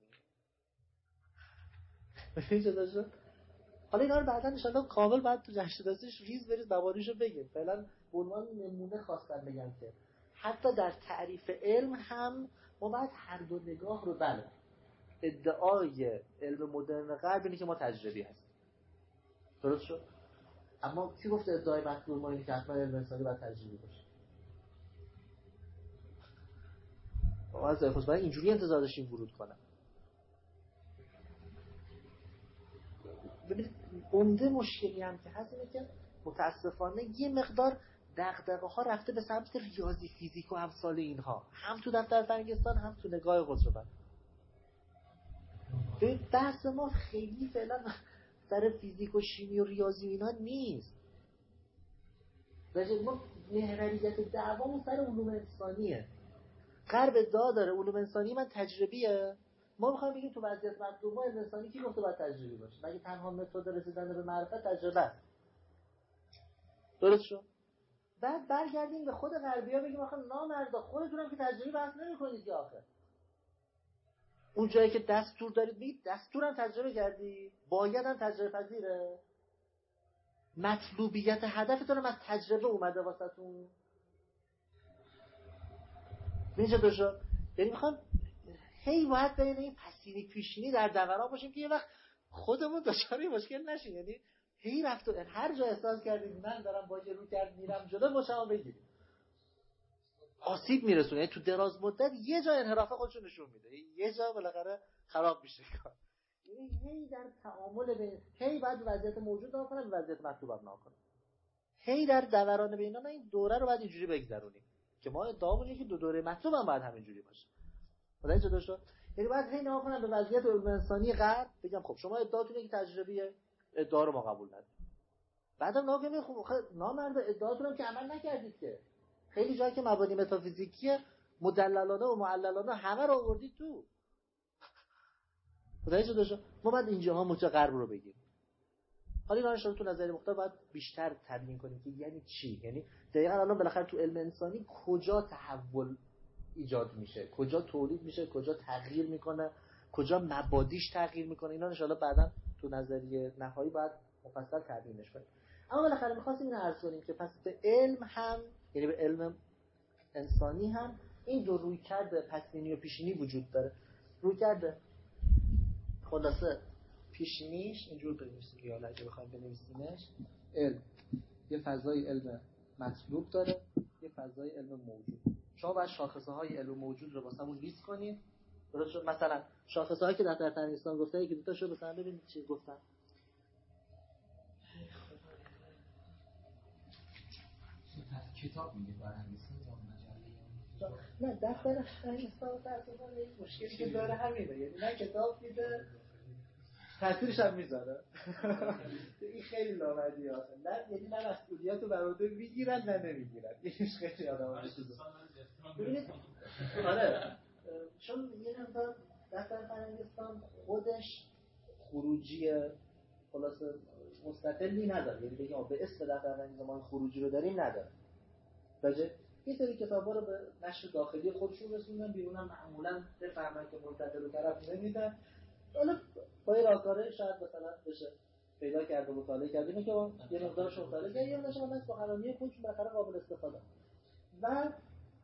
حالا اینا رو بعدا ان شاءالله کامل بعد تو جهشدازیش ریز برید مبانیشو بگیم. فعلا به عنوان نمونه خواستم بگم که حتی در تعریف علم هم ما باید هر دو نگاه رو بله. ادعای علم مدرن غرب اینه که ما تجربی هستیم. درست شد؟ اما کی گفته ادعای مطلوب ما اینه که حتما علم انسانی باید تجربی باشه؟ ما از خود باید اینجوری انتظار داشتیم ورود کنم. ببینید عمده مشکلی هم که هست اینه که متاسفانه یه مقدار دغدغه ها رفته به سمت ریاضی، فیزیک و امثال اینها، هم تو دفتر فرنگستان هم تو نگاه قطربند. ببین بحث ما خیلی فعلا سر فیزیک و شیمی و ریاضی و اینا نیست. ما محوریت دعوامون سر علوم انسانیه. غرب ادعا داره علوم انسانی من تجربیه. ما میخوایم بگیم تو وضعیت مطلوبه علم انسانی کی گفته باید تجربی باشه؟ مگه تنها متد رسیدن به معرفت تجربه است؟ درست شد؟ بعد برگردیم به خود غربی‌ها بگیم آخه نامردا خودتون هم که تجربی بحث نمی‌کنید که آخه. اون جایی که دستور دارید بگید دستورم تجربه کردی، باید هم تجربه پذیره. مطلوبیت هدفتون از تجربه اومده واسهتون. اینجا دوشو یعنی میخوام هی باید بین این پسینی پیشینی در دوران باشیم که یه وقت خودمون دچار مشکل نشیم. یعنی هی رفت و هر جا احساس کردیم من دارم با یه رو کرد میرم جلو مشابه بگیریم آسیب میرسونه. یعنی تو دراز مدت یه جا انحراف خودشو نشون میده، یه جا بالاخره خراب میشه کار. یعنی هی در تعامل بین هی بعد وضعیت موجود نکنه به وضعیت مطلوب هم نکنه، هی در دوران بین اینا این دوره رو باید اینجوری بگذرونیم که ما ادعا که دو دوره مطلوب هم باید همینجوری باشه. متوجه شده شو؟ یعنی باید هی نگاه کنم به وضعیت علم انسانی غرب بگم خب شما ادعاتونه که تجربیه، ادعا رو ما قبول نداریم. بعدم نگاه کنم خب نامرد ادعاتون هم که عمل نکردید که خیلی جایی که مبانی متافیزیکی مدللانه و معللانه همه رو آوردید تو. متوجه شده شو؟ ما بعد اینجاها موج غرب رو بگیم. حالا اینا رو تو نظریه مختلف باید بیشتر تبیین کنیم که یعنی چی، یعنی دقیقاً الان بالاخره تو علم انسانی کجا تحول ایجاد میشه، کجا تولید میشه، کجا تغییر میکنه، کجا مبادیش تغییر میکنه. اینا ان شاءالله بعداً تو نظریه نهایی باید مفصل تبیینش کنیم. اما بالاخره می‌خواستیم این عرض کنیم که پس به علم هم، یعنی به علم انسانی هم این دو رویکرد پسینی و پیشینی وجود داره. رویکرد خلاصه پیشینیش اینجور بنویسیم یا اگه بخوایم بنویسیمش، علم یه فضای علم مطلوب داره، یه فضای علم موجود. شما باید شاخصه‌های علم موجود رو واسمون لیست کنید. مثلا شاخصه‌هایی که در فرهنگستان گفته که دو تا شو مثلا ببینید چی گفتن. کتاب میگه فرهنگستان یا مجله؟ نه دفتر فرهنگستان تقریبا یک مشکلی که داره همینه، یعنی نه کتاب میده تاثیرش هم میذاره. این خیلی لاوردی آخه نه، یعنی نه مسئولیت رو بر عهده میگیرن نه نمیگیرن. اینش خیلی آدم‌ها ببینید. آره چون یه نفر دفتر فرهنگستان خودش خروجی خلاصه مستقلی نداره، یعنی بگیم به اسم دفتر فرهنگستان ما خروجی رو داریم نداره. راجع یه سری کتابا رو به نشر داخلی خودشون رسوندن، بیرونم معمولا بفهمن که منتقل و طرف نمیدن. حالا با این راهکاره شاید مثلا بشه پیدا کرده و مطالعه کرده، اینه که یه مقدارش مطالعه کرده یا نشه من سخنرانی خودشون بخره قابل استفاده. و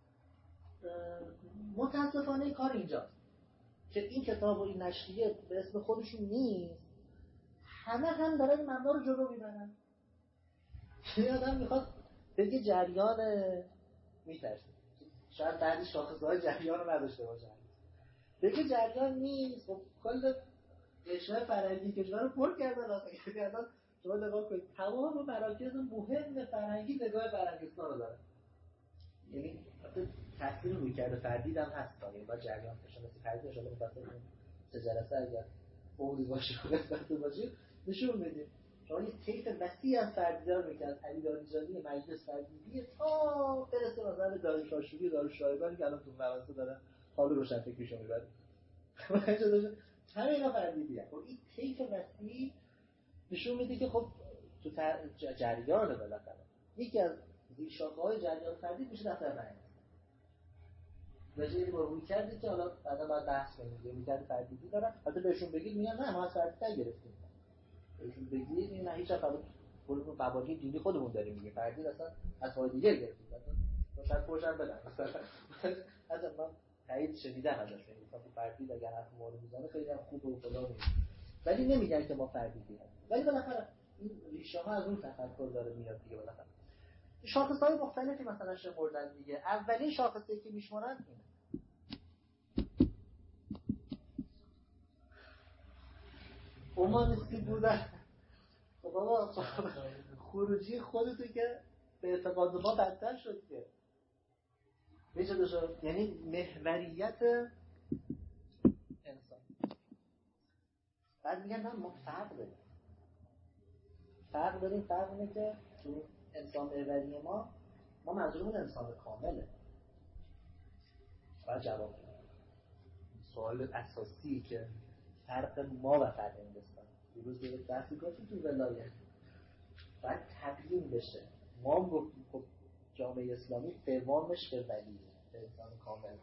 متاسفانه کار اینجاست که این کتاب و این نشریه به اسم خودشون نیست، همه هم دارن این مبنا رو جلو میبرن. یه آدم میخواد بگه جریان میترسه، شاید بعدی شاخصهای جریان رو نداشته باشه، بگه جریان نیست. خب کل قشر فرهنگی کشور رو پر کردن اصلا. یعنی الان شما نگاه کنید تمام مراکز مهم فرهنگی نگاه فرهنگستان رو دارن. یعنی تاثیر روی کرده فردی هم هست. یعنی با جریان کشور مثل فردی شما مثلا سه جلسه اگر فوری باشه قسمت باشه نشون میدیم شما یه طیف وسیع از فردی‌ها رو که از علی دانجانی مجلس فردی تا برسه مثلا داروش آشوری و داروش رایگانی که الان تو فرانسه دارن حال روشنفکریشو میبرن. همه اینا فردیه. خب این طیف وسیع نشون میده که خب تو جریان بالاخره یکی از زیرشاخه‌های جریان فردی میشه دفتر فرهنگ. راجعی با روی کردی که حالا بعدا باید بحث کنیم روی کرد فردی دارن. حتی بهشون بگید میگن نه ما از فردی نگرفتیم. بهشون بگید نه هیچ وقت خودمون مبانی دینی خودمون داریم میگه فردی اصلا از های دیگه گرفتیم. مثلا شاید پروژن بدن مثلا از من تایید شدیدن ازش میگم تو فردی اگر حرف ما رو میزنه خیلی هم خوبه و فلان، ولی نمیگن که ما فردی هستیم. ولی بالاخره این ریشه ها از اون تفکر داره میاد دیگه. بالاخره شاخص‌های مختلفی مثلا شمردن دیگه. اولین شاخصی که میشمارن اینه اومانیستی بودن. خب بابا خروجی خودتو که به اعتقاد ما بدتر شد که میشه داشت، یعنی محوریت انسان. بعد میگن نه ما فرق داریم. فرق اینه که تو انسان محوری ما منظورمون انسان کامله. باید جواب بدیم سوال اساسی که فرق ما و فرهنگستان دیروز به بحثی گفتیم تو ولایت باید تبیین بشه. ما هم گفتیم خب جامعه اسلامی قوامش به ولیه، به انسان کامل.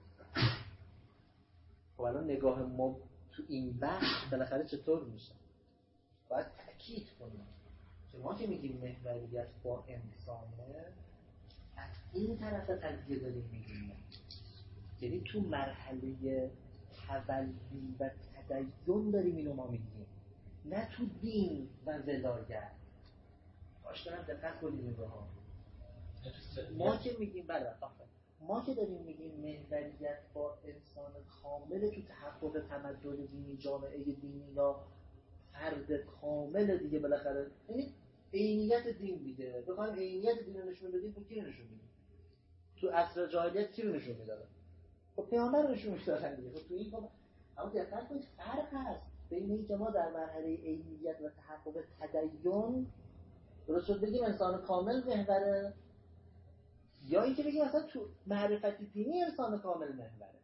خب الان نگاه ما تو این بحث بالاخره چطور میشه؟ باید تأکید کنیم که ما که میگیم محوریت با انسانه از این طرف قضیه داریم میگیم، یعنی تو مرحله تولی و تدین داریم اینو ما میگیم، نه تو دین و ولایت. باش دارم دقت کنید این رو ها. ما که میگیم ما که داریم میگیم محوریت با انسان کامل تو تحقق تمدن دینی، جامعه دینی یا فرد کامل دیگه، بالاخره یعنی عینیت دین دیگه. بخوایم عینیت دین رو نشون بدیم، خب کی رو نشون میدیم؟ تو عصر جاهلیت کی رو نشون میدادن؟ خب پیامبر رو نشون میدادن دیگه. خب تو این خب اما دقت کنید فرق هست بین اینکه ما در مرحله عینیت و تحقق تدین درست شد بگیم انسان کامل محوره، یا اینکه بگیم اصلا تو معرفت دینی انسان کامل محوره.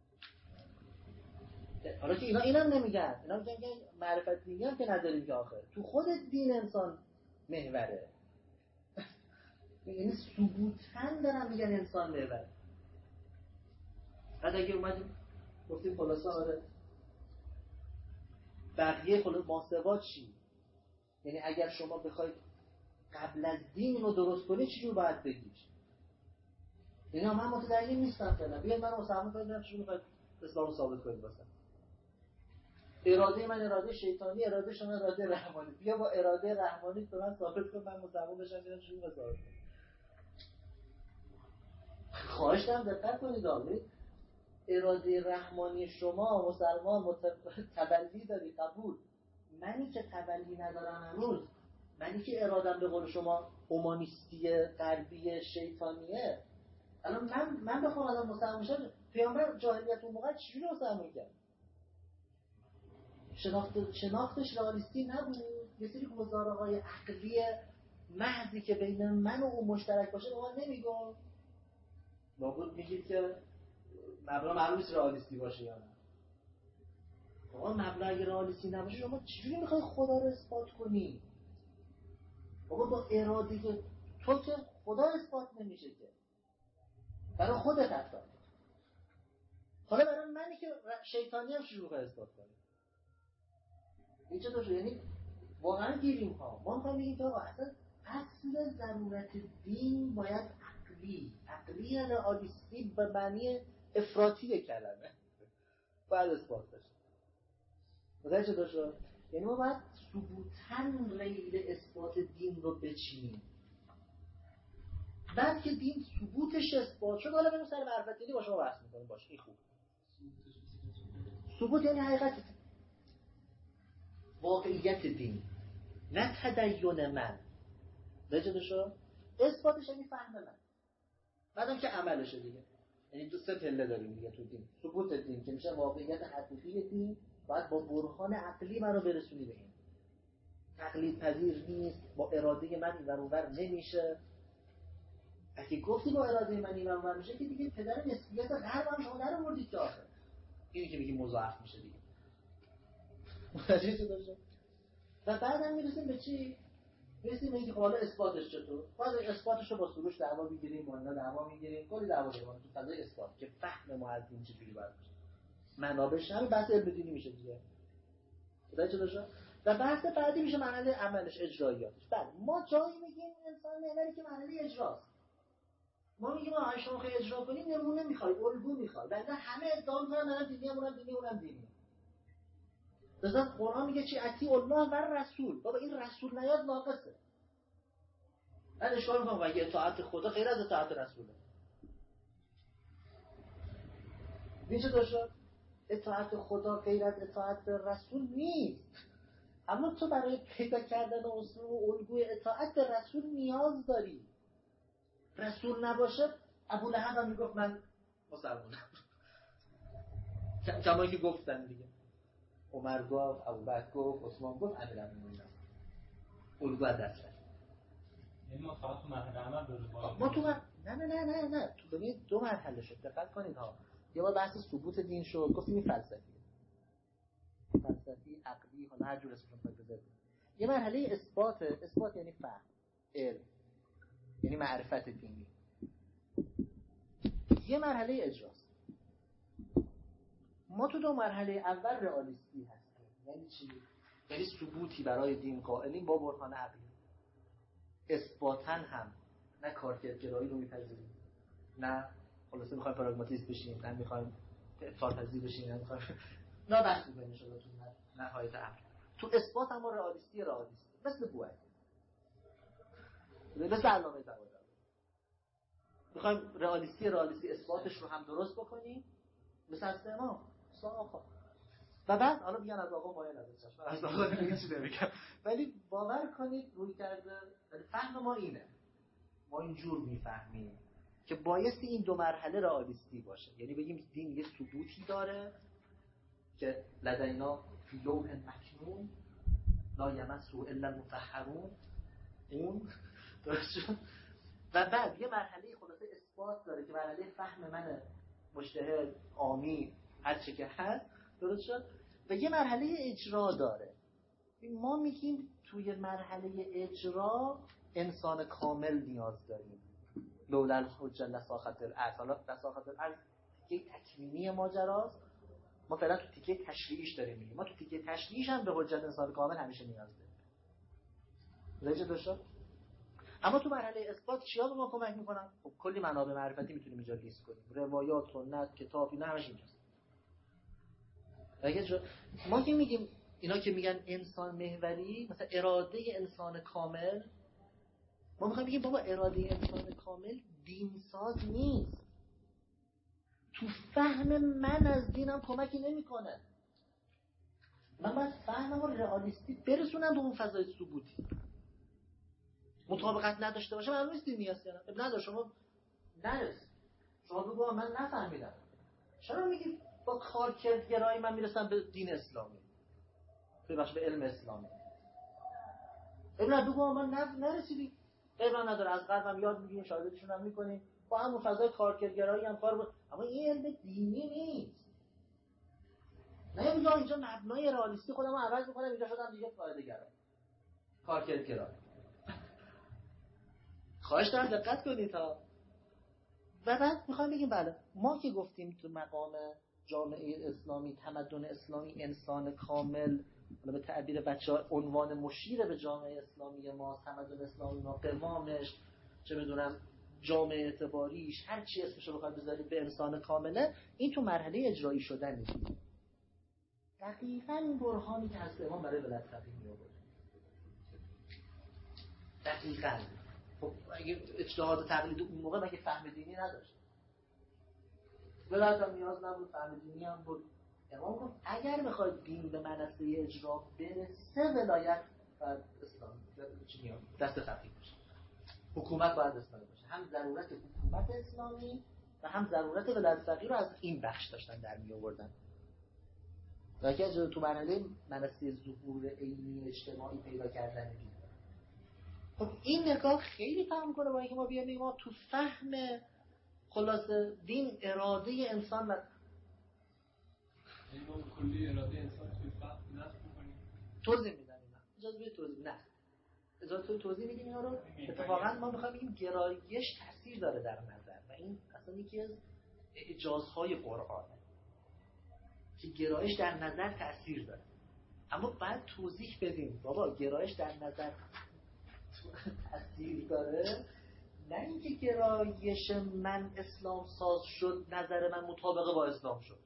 حالا که اینم نمیگن، اینا میگن که معرفت دینی هم که نداریم که آخر تو خود دین انسان محوره. یعنی ثبوتاً دارن میگن انسان محوره. بعد اگه اومدیم گفتیم خلاصه آره بقیه خلاص ماسوا چی؟ یعنی اگر شما بخواید قبل از دین رو درست کنید چی رو باید بگید؟ اینا من متدین نیستم فعلا، بیاید من مسلمان کنید چی میخواید اسلام رو ثابت کنید واسه اراده من اراده شیطانی، اراده شما اراده رحمانی. بیا با اراده رحمانی تو من ثابت کن من مسلمان بشم ببینم چی میخواد ثابت کنید. خواهش دارم دقت کنید اراده رحمانی شما مسلمان تبلی داری قبول، منی که تبلی ندارم هنوز، منی که ارادم به قول شما اومانیستی غربی شیطانیه، الان من بخوام الان مسلمان شم، پیامبر جاهلیت اون موقع چجوری مسلمان کرد؟ شناختش رئالیستی نبود، یه سری گزاره‌های عقلی محضی که بین من و اون مشترک باشه به ما نمیگم. لابد میگید که مبنا معلوم نیست رئالیستی باشه یا نه. آقا مبنا اگه رئالیستی نباشه شما چجوری میخوای خدا رو اثبات کنی؟ آقا با اراده که تو که خدا اثبات نمیشه که برای خودت حتی. حالا برای منی که شیطانی هم شروع کنه اثبات کنی. این چه دوشه؟ یعنی واقعا گیریم ها. ما میخوایم بگیم که آقا اصلا اصل ضرورت دین باید عقلی رئالیستی به معنی افراطی کلمه باید اثبات بشه. متوجه چه دوشه؟ یعنی ما باید ثبوتاً ریل اثبات دین رو بچینیم. بعد که دین ثبوتش اثبات شد حالا بریم سر معرفت دینی با شما بحث میکنیم. باشه این خوب. ثبوت یعنی حقیقت واقعیت دین، نه تدین من. متوجه شو؟ اثباتش یعنی فهم من، بعدم که عملشه دیگه. یعنی تو سه پله داریم دیگه تو دین. ثبوت دین که میشه واقعیت حقیقی دین، باید با برهان عقلی منو برسونی به این. تقلید پذیر نیست، با اراده من این ور نمیشه. اگه گفتی با اراده من این ور میشه که دیگه پدر نسبیت غرب هم شما در آوردید که آخر. اینی که میگیم مضاعف میشه دیگه. متوجه شدید؟ و بعدم میرسیم به چی؟ میرسیم به اینکه حالا اثباتش چطور؟ بعد اثباتش رو با سروش دعوا میگیریم، والا دعوا میگیریم، کلی دعوا داریم تو فضای اثبات که فهم ما از دین چجوری باید باشه. منابعش همین بحث علم دینی میشه دیگه. متوجه شدید؟ و بحث بعدی میشه مرحله عملش، اجراییاتش. بعد ما جایی میگیم انسان محوری که مرحله اجراست. ما میگیم آها شما خیلی اجرا کنید نمونه میخوای، الگو میخوای. بعد همه ادعا میکنن من دینی اونم دینی. مثلا قرآن میگه چی؟ اطیع الله و رسول. بابا این رسول نیاد ناقصه. من اشکال میکنم اگه اطاعت خدا غیر از اطاعت رسوله. میشه داشت اطاعت خدا غیر از اطاعت رسول نیست. اما تو برای پیدا کردن اصول و الگوی اطاعت به رسول نیاز داری. رسول نباشه ابو لهب هم میگفت من مسلمانم. کما که گفتن دیگه. عمر گفت، ابوبکر گفت، عثمان گفت، امیرالمومنین. الگو دست رفت. یعنی ما فقط تو مرحله عمل داره ما تو نه تو ببین دو مرحله شد. دقت کنید ها. یه بار بحث ثبوت دین شد، گفتیم این فلسفی، عقلی، حالا هر جور اسمش رو بذارید. یه مرحله اثبات یعنی فهم، علم. یعنی معرفت دینی. یه مرحله اجراست. ما تو دو مرحله اول رئالیستی هستیم. یعنی چی؟ یعنی ثبوتی برای دین قائلیم با برهان عقلی. اثباتاً هم نه کارکردگرایی رو میپذیریم، نه خلاصه میخوایم پراگماتیست بشیم، نه میخوایم کارپذیر بشیم، نه میخوایم نابخت بین شده تو نهایت امر. تو اثبات هم رئالیستی مثل بوئک، مثل علامه طباطبایی میخوایم رئالیستی اثباتش رو هم درست بکنیم، مثل از امام آقا. و بعد حالا میگن از آقا مایل ازش، من از آقا دیگه چیزی نمیگم، ولی باور کنید روی کرده فهم ما اینه، ما اینجور میفهمیم که بایستی این دو مرحله رئالیستی باشه. یعنی بگیم دین یه ثبوتی داره که لدینا فی لوح مکنون لا یمسه الا المطهرون، اون درست شد. و بعد یه مرحله خلاصه اثبات داره که مرحله فهم من مجتهد عامی هر چه که هست، درست شد. و یه مرحله اجرا داره. ما میگیم توی مرحله اجرا انسان کامل نیاز داریم. لولا الحجه لساخت الارض. حالا لساخت الارض تیکه تکوینی ماجراست، ما فعلا تو تیکه تشریعیش داریم میگیم. ما تو تیکه تشریعیش هم به حجت انسان کامل همیشه نیاز داریم. رجع داشت. اما تو مرحله اثبات چیا به ما کمک میکنن؟ خب کلی منابع معرفتی میتونیم اینجا لیست کنیم، روایات، سنت، کتاب، اینا همش اینجاست. ما که میگیم اینا که میگن انسان محوری، مثلا اراده انسان کامل، ما میخوایم بگیم بابا اراده انسان کامل دینساز نیست، تو فهم من از دینم کمکی نمیکنه. من باید فهمم رو رئالیستی برسونم به اون فضای ثبوتی. مطابقت نداشته باشه معلوم نیست دین نیست یا نه. نداره، شما نرس، شما بگو من نفهمیدم. چرا میگی با کارکردگرایی من میرسم به دین اسلامی، به علم اسلامی؟ بگو من نرسیدی. ایران نداره، از غربم یاد میگیریم، شاگردشون هم میکنیم، با همون فضای کارکردگرایی هم کار اما این علم دینی نیست. نه میگم اینجا مبنای رئالیستی خودمو عوض میکنم، اینجا شدم دیگه فایده گرا، کارکردگرا. خواهش دارم دقت کنید تا. و بعد میخوایم بگیم بله، ما که گفتیم تو مقام جامعه اسلامی، تمدن اسلامی، انسان کامل، به تعبیر بچه‌ها عنوان مشیر به جامعه اسلامی ما، تمدن اسلامی ما، قوامش، چه بدونم جامعه اعتباریش، هر چی اسمش رو بخواید بذارید، به انسان کامله، این تو مرحله اجرایی شدن نیست. دقیقاً این برهانی که از امام برای ولایت فقیه می آورد. دقیقاً. خب اگه اجتهاد و تقلید اون موقع مگه فهم دینی نداشت؟ ولایت هم نیاز نبود، فهم دینی هم بود. امام گفت اگر بخواید دین به منصه اجرا برسه، ولایت باید اسلام دست فقیه باشه، حکومت باید اسلامی باشه. هم ضرورت حکومت اسلامی و هم ضرورت ولایت فقیه رو از این بخش داشتن در می آوردن. تو مرحله منصه ظهور عینی اجتماعی پیدا کردن دین. خب این نگاه خیلی فهم کنه با اینکه ما بیایم ما تو فهم خلاصه دین اراده انسان و ما کلی اراده انسان توی فهم نصب می‌کنیم. توضیح میدم اینا. اجازه بدید توضیح نه. اجازه توضیح میدیم اینا رو. اتفاقا ما می‌خوایم بگیم گرایش تاثیر داره در نظر و این اصلا یکی از اعجازهای قرآنه که گرایش در نظر تاثیر داره. اما بعد توضیح بدیم بابا گرایش در نظر تاثیر داره، نه اینکه گرایش من اسلام ساز شد، نظر من مطابق با اسلام شد.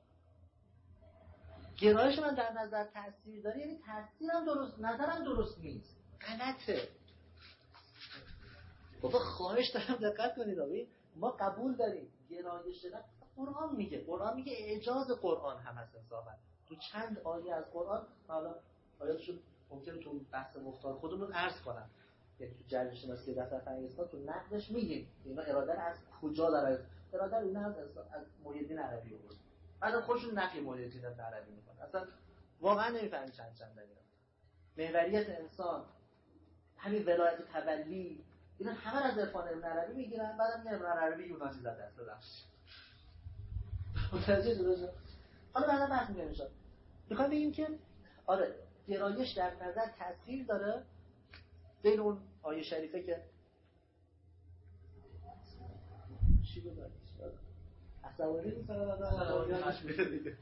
گرایش من در نظر تاثیر داره یعنی تاثیرم درست، نظرم درست نیست، غلطه. بابا خواهش دارم دقت کنید. ما قبول داریم گرایش نه، قرآن میگه اعجاز قرآن هم هست انصافا. تو چند آیه از قرآن، حالا آیاتشون ممکنه تو بحث مختار خودمون عرض کنم، یعنی تو جریان شناسی دفتر فقیه‌ها تو نقدش میگیم اینا اراده از کجا داره، اراده رو نه از محیدین عربی آورد. بعد خودشون نفی محیدین عربی میکنن، اصلا واقعا نمیفهمن چند اینا. محوریت انسان، همین ولایت تولی، اینا همه از عرفان ابن عربی میگیرن، بعدم میگن ابن عربی یونانی زده است. متوجه شدید؟ حالا بعدا بحث می‌کنیم ان شاءالله. میخوام بگیم که آره گرایش در نظر تاثیر داره. بین اون آیه شریفه که چی بود؟ اصواری مثلا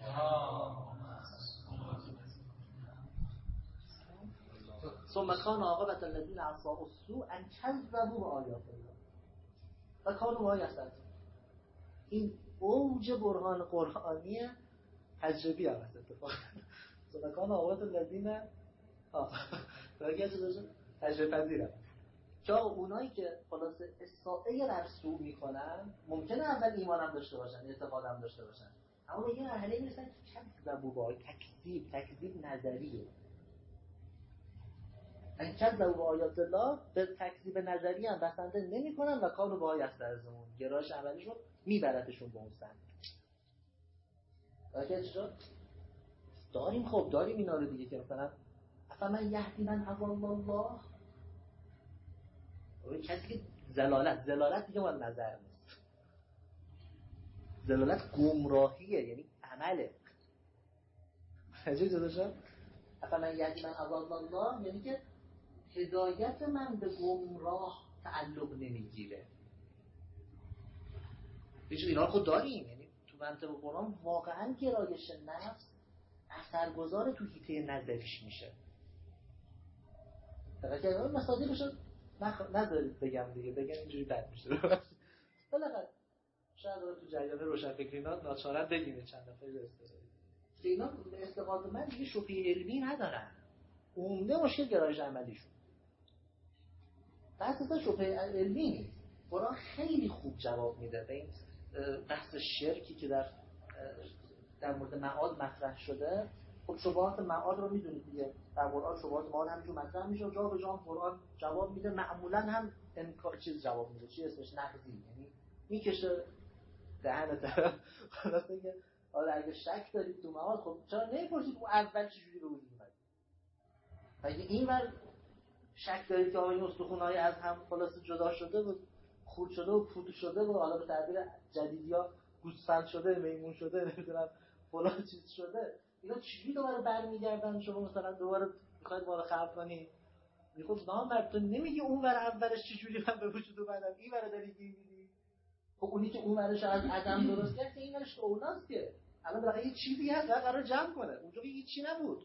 ثم كان عاقبة الذين عصوا السوء ان كذبوا بآيات الله و كانوا ما يستهزئون. این اوج برهان قرآنی تجربی هم هست اتفاقا. صدقان آوات الذین تجربه پذیر هم. چون اونایی که خلاصه اساءه رسو میکنن ممکنه اول ایمانم داشته باشن، اعتقادم داشته باشن، اما به یه مرحله میرسن که کذب با تکذیب نظریه. این کذب با آیات الله به تکذیب نظری هم بسنده نمیکنن و کانوا بها یستهزئون، گرایش عملیشون میبرتشون به اون سمت. داریم اینا رو دیگه که مثلا افمن یهدی من اضل الله، کسی که زلالت دیگه مال نظر نیست، زلالت گمراهیه، یعنی عمله. جدا شد افمن یهدی من اضل الله یعنی که هدایت من به گمراه تعلق نمیگیره. هیچ اینا خود داریم، یعنی تو منطق قرآن واقعا گرایش نفس اثرگذار تو حیطه نظریش میشه. فقط مصادیقشو ندارید بگم دیگه، بگم اینجوری بد میشه. بالاخره شاید تو جریان روشنفکرینا ناچارن بگیم چند دفعه استفاده که اینا به استفاده من دیگه شبهه علمی ندارن، عمده مشکل گرایش عملیشون بحث اصلا شبهه علمی نیست. قرآن خیلی خوب جواب میده به این بحث شرکی که در مورد معاد مطرح شده. خب شبهات معاد رو میدونید دیگه، در قرآن شبهات معاد همینجور مطرح میشه و جا به جا قرآن جواب میده. معمولا هم چیز جواب میده، چی اسمش نقضی، یعنی میکشه دهن طرف. خلاصه که آره اگه شک دارید تو معاد خب چرا نمیپرسید اون اول چجوری به وجود اومد؟ اگه اینور شک دارید که این استخونای از هم خلاصه جدا شده و خورد شده و پودر شده و حالا به تعبیر جدیدیا گوسفند شده، میمون شده، نمیدونم فلان چیز شده، اینا چجوری دوباره برمیگردن؟ شما مثلا دوباره میخواید ما رو خلق کنی، میگم نامرد تو نمیگی اون ور اولش چجوری من به وجود اومدم، این ور داری میگی. خب اونی که اون ورش از عدم درست کرد این ورش اوناست که الان بالاخره یه چیزی هست قرار جمع کنه، اونجا هیچی نبود.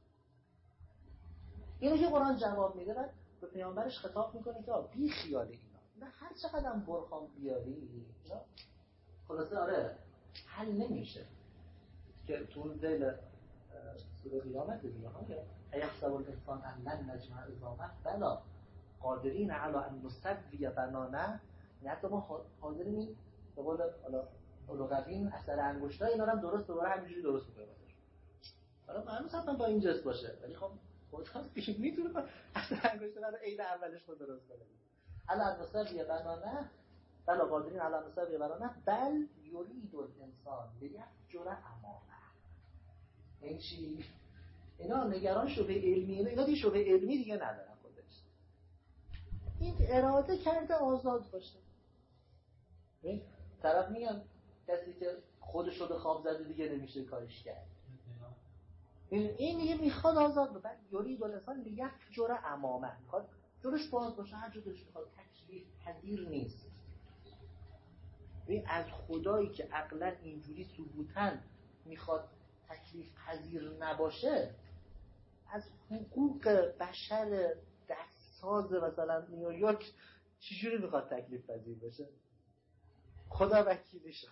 اینو که قرآن جواب میده بعد به پیامبرش خطاب میکنه که بی خیال اینا، نه هر چقدر هم برخام بیاری خلاصه آره حل نمیشه. که تو دل سوره قیامت دیگه ها که ایحسب الانسان ان لن نجمع عظامه بلا قادرین علی ان نسوی بنانه، یعنی حتی ما حاضرین به قول لغوی اثر انگشتا اینا رو هم درست دوباره همینجوری درست می‌کنه. حالا هنوز حتما با این جست باشه ولی خب خودت پیش میتونه اثر انگشتا رو عین اولش خود درست کنه. علی ان نسوی بنانه بلا قادرین علی ان نسوی بنانه بل یرید الانسان لیفجر امامه. این چی؟ اینا نگران شبهه علمی، اینا دیگه شبهه علمی دیگه ندارن خودش. این اراده کرده آزاد باشه. ببین طرف میگن کسی که خودش رو به خواب زده دیگه نمیشه کارش کرد. این دیگه میخواد آزاد باشه. یرید الانسان لیفجر امامه، میخواد جلوش باز باشه، هر جا دلش میخواد، تکلیف پذیر نیست. ببین از خدایی که عقلا اینجوری ثبوتاً میخواد تکلیف پذیر نباشه، از حقوق بشر دستساز مثلا نیویورک چجوری میخواد تکلیف پذیر بشه؟ خدا وکیلش.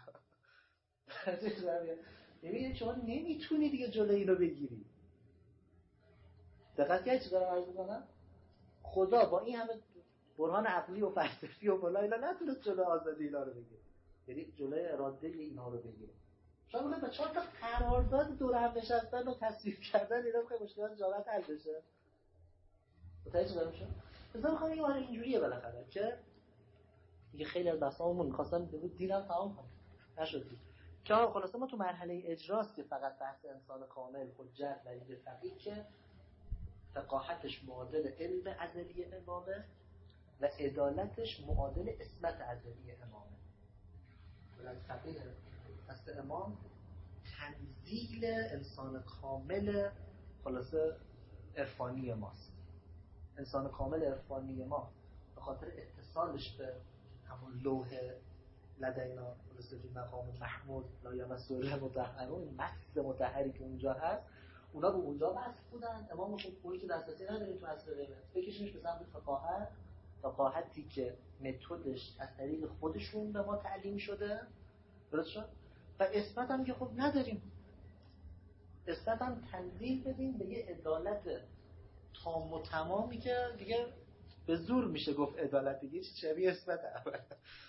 ببینید شما نمیتونی دیگه جلوی اینو بگیری. دقت کردید چی دارم عرض میکنم؟ خدا با این همه برهان عقلی و فلسفی و بلا اینا نتونست جلوی آزادی اینا رو بگیره، یعنی جلوی اراده اینا رو بگیره. شما بگید با 4 تا قرارداد دور هم نشستن و تصویب کردن اینا خیلی مشکلات جامعه حل بشه. متوجه دارم شما؟ مثلا میخوام این آره اینجوریه بالاخره که دیگه خیلی از بحثامون می‌خواستن دیرم تمام کنیم نشد. که خلاصه ما تو مرحله اجراست که فقط بحث انسان کامل حجت و دید فقیه که فقاهتش معادل علم ازلی امامه و عدالتش معادل عصمت ازلی امامه. ولذا فقیه است امام تنزیل انسان کامل خلاصه عرفانی ماست. انسان کامل عرفانی ما به خاطر اتصالش به همون لوح لدینا خلاصه فی مقام محمود لا یمسه الا المطهرون، مس مطهری که اونجا هست، اونا به اونجا وصل بودن. امام اون که دسترسی نداریم تو اصل قیمت بکشیمش به سمت فقاهتی که متدش از طریق خودشون به ما تعلیم شده درست شد؟ و اثبات هم که خب نداریم. اثبات هم تنزیل بدیم به یه عدالت تام و تمامی که دیگه به زور میشه گفت عدالت دیگه، چی شبیه اثبات اول.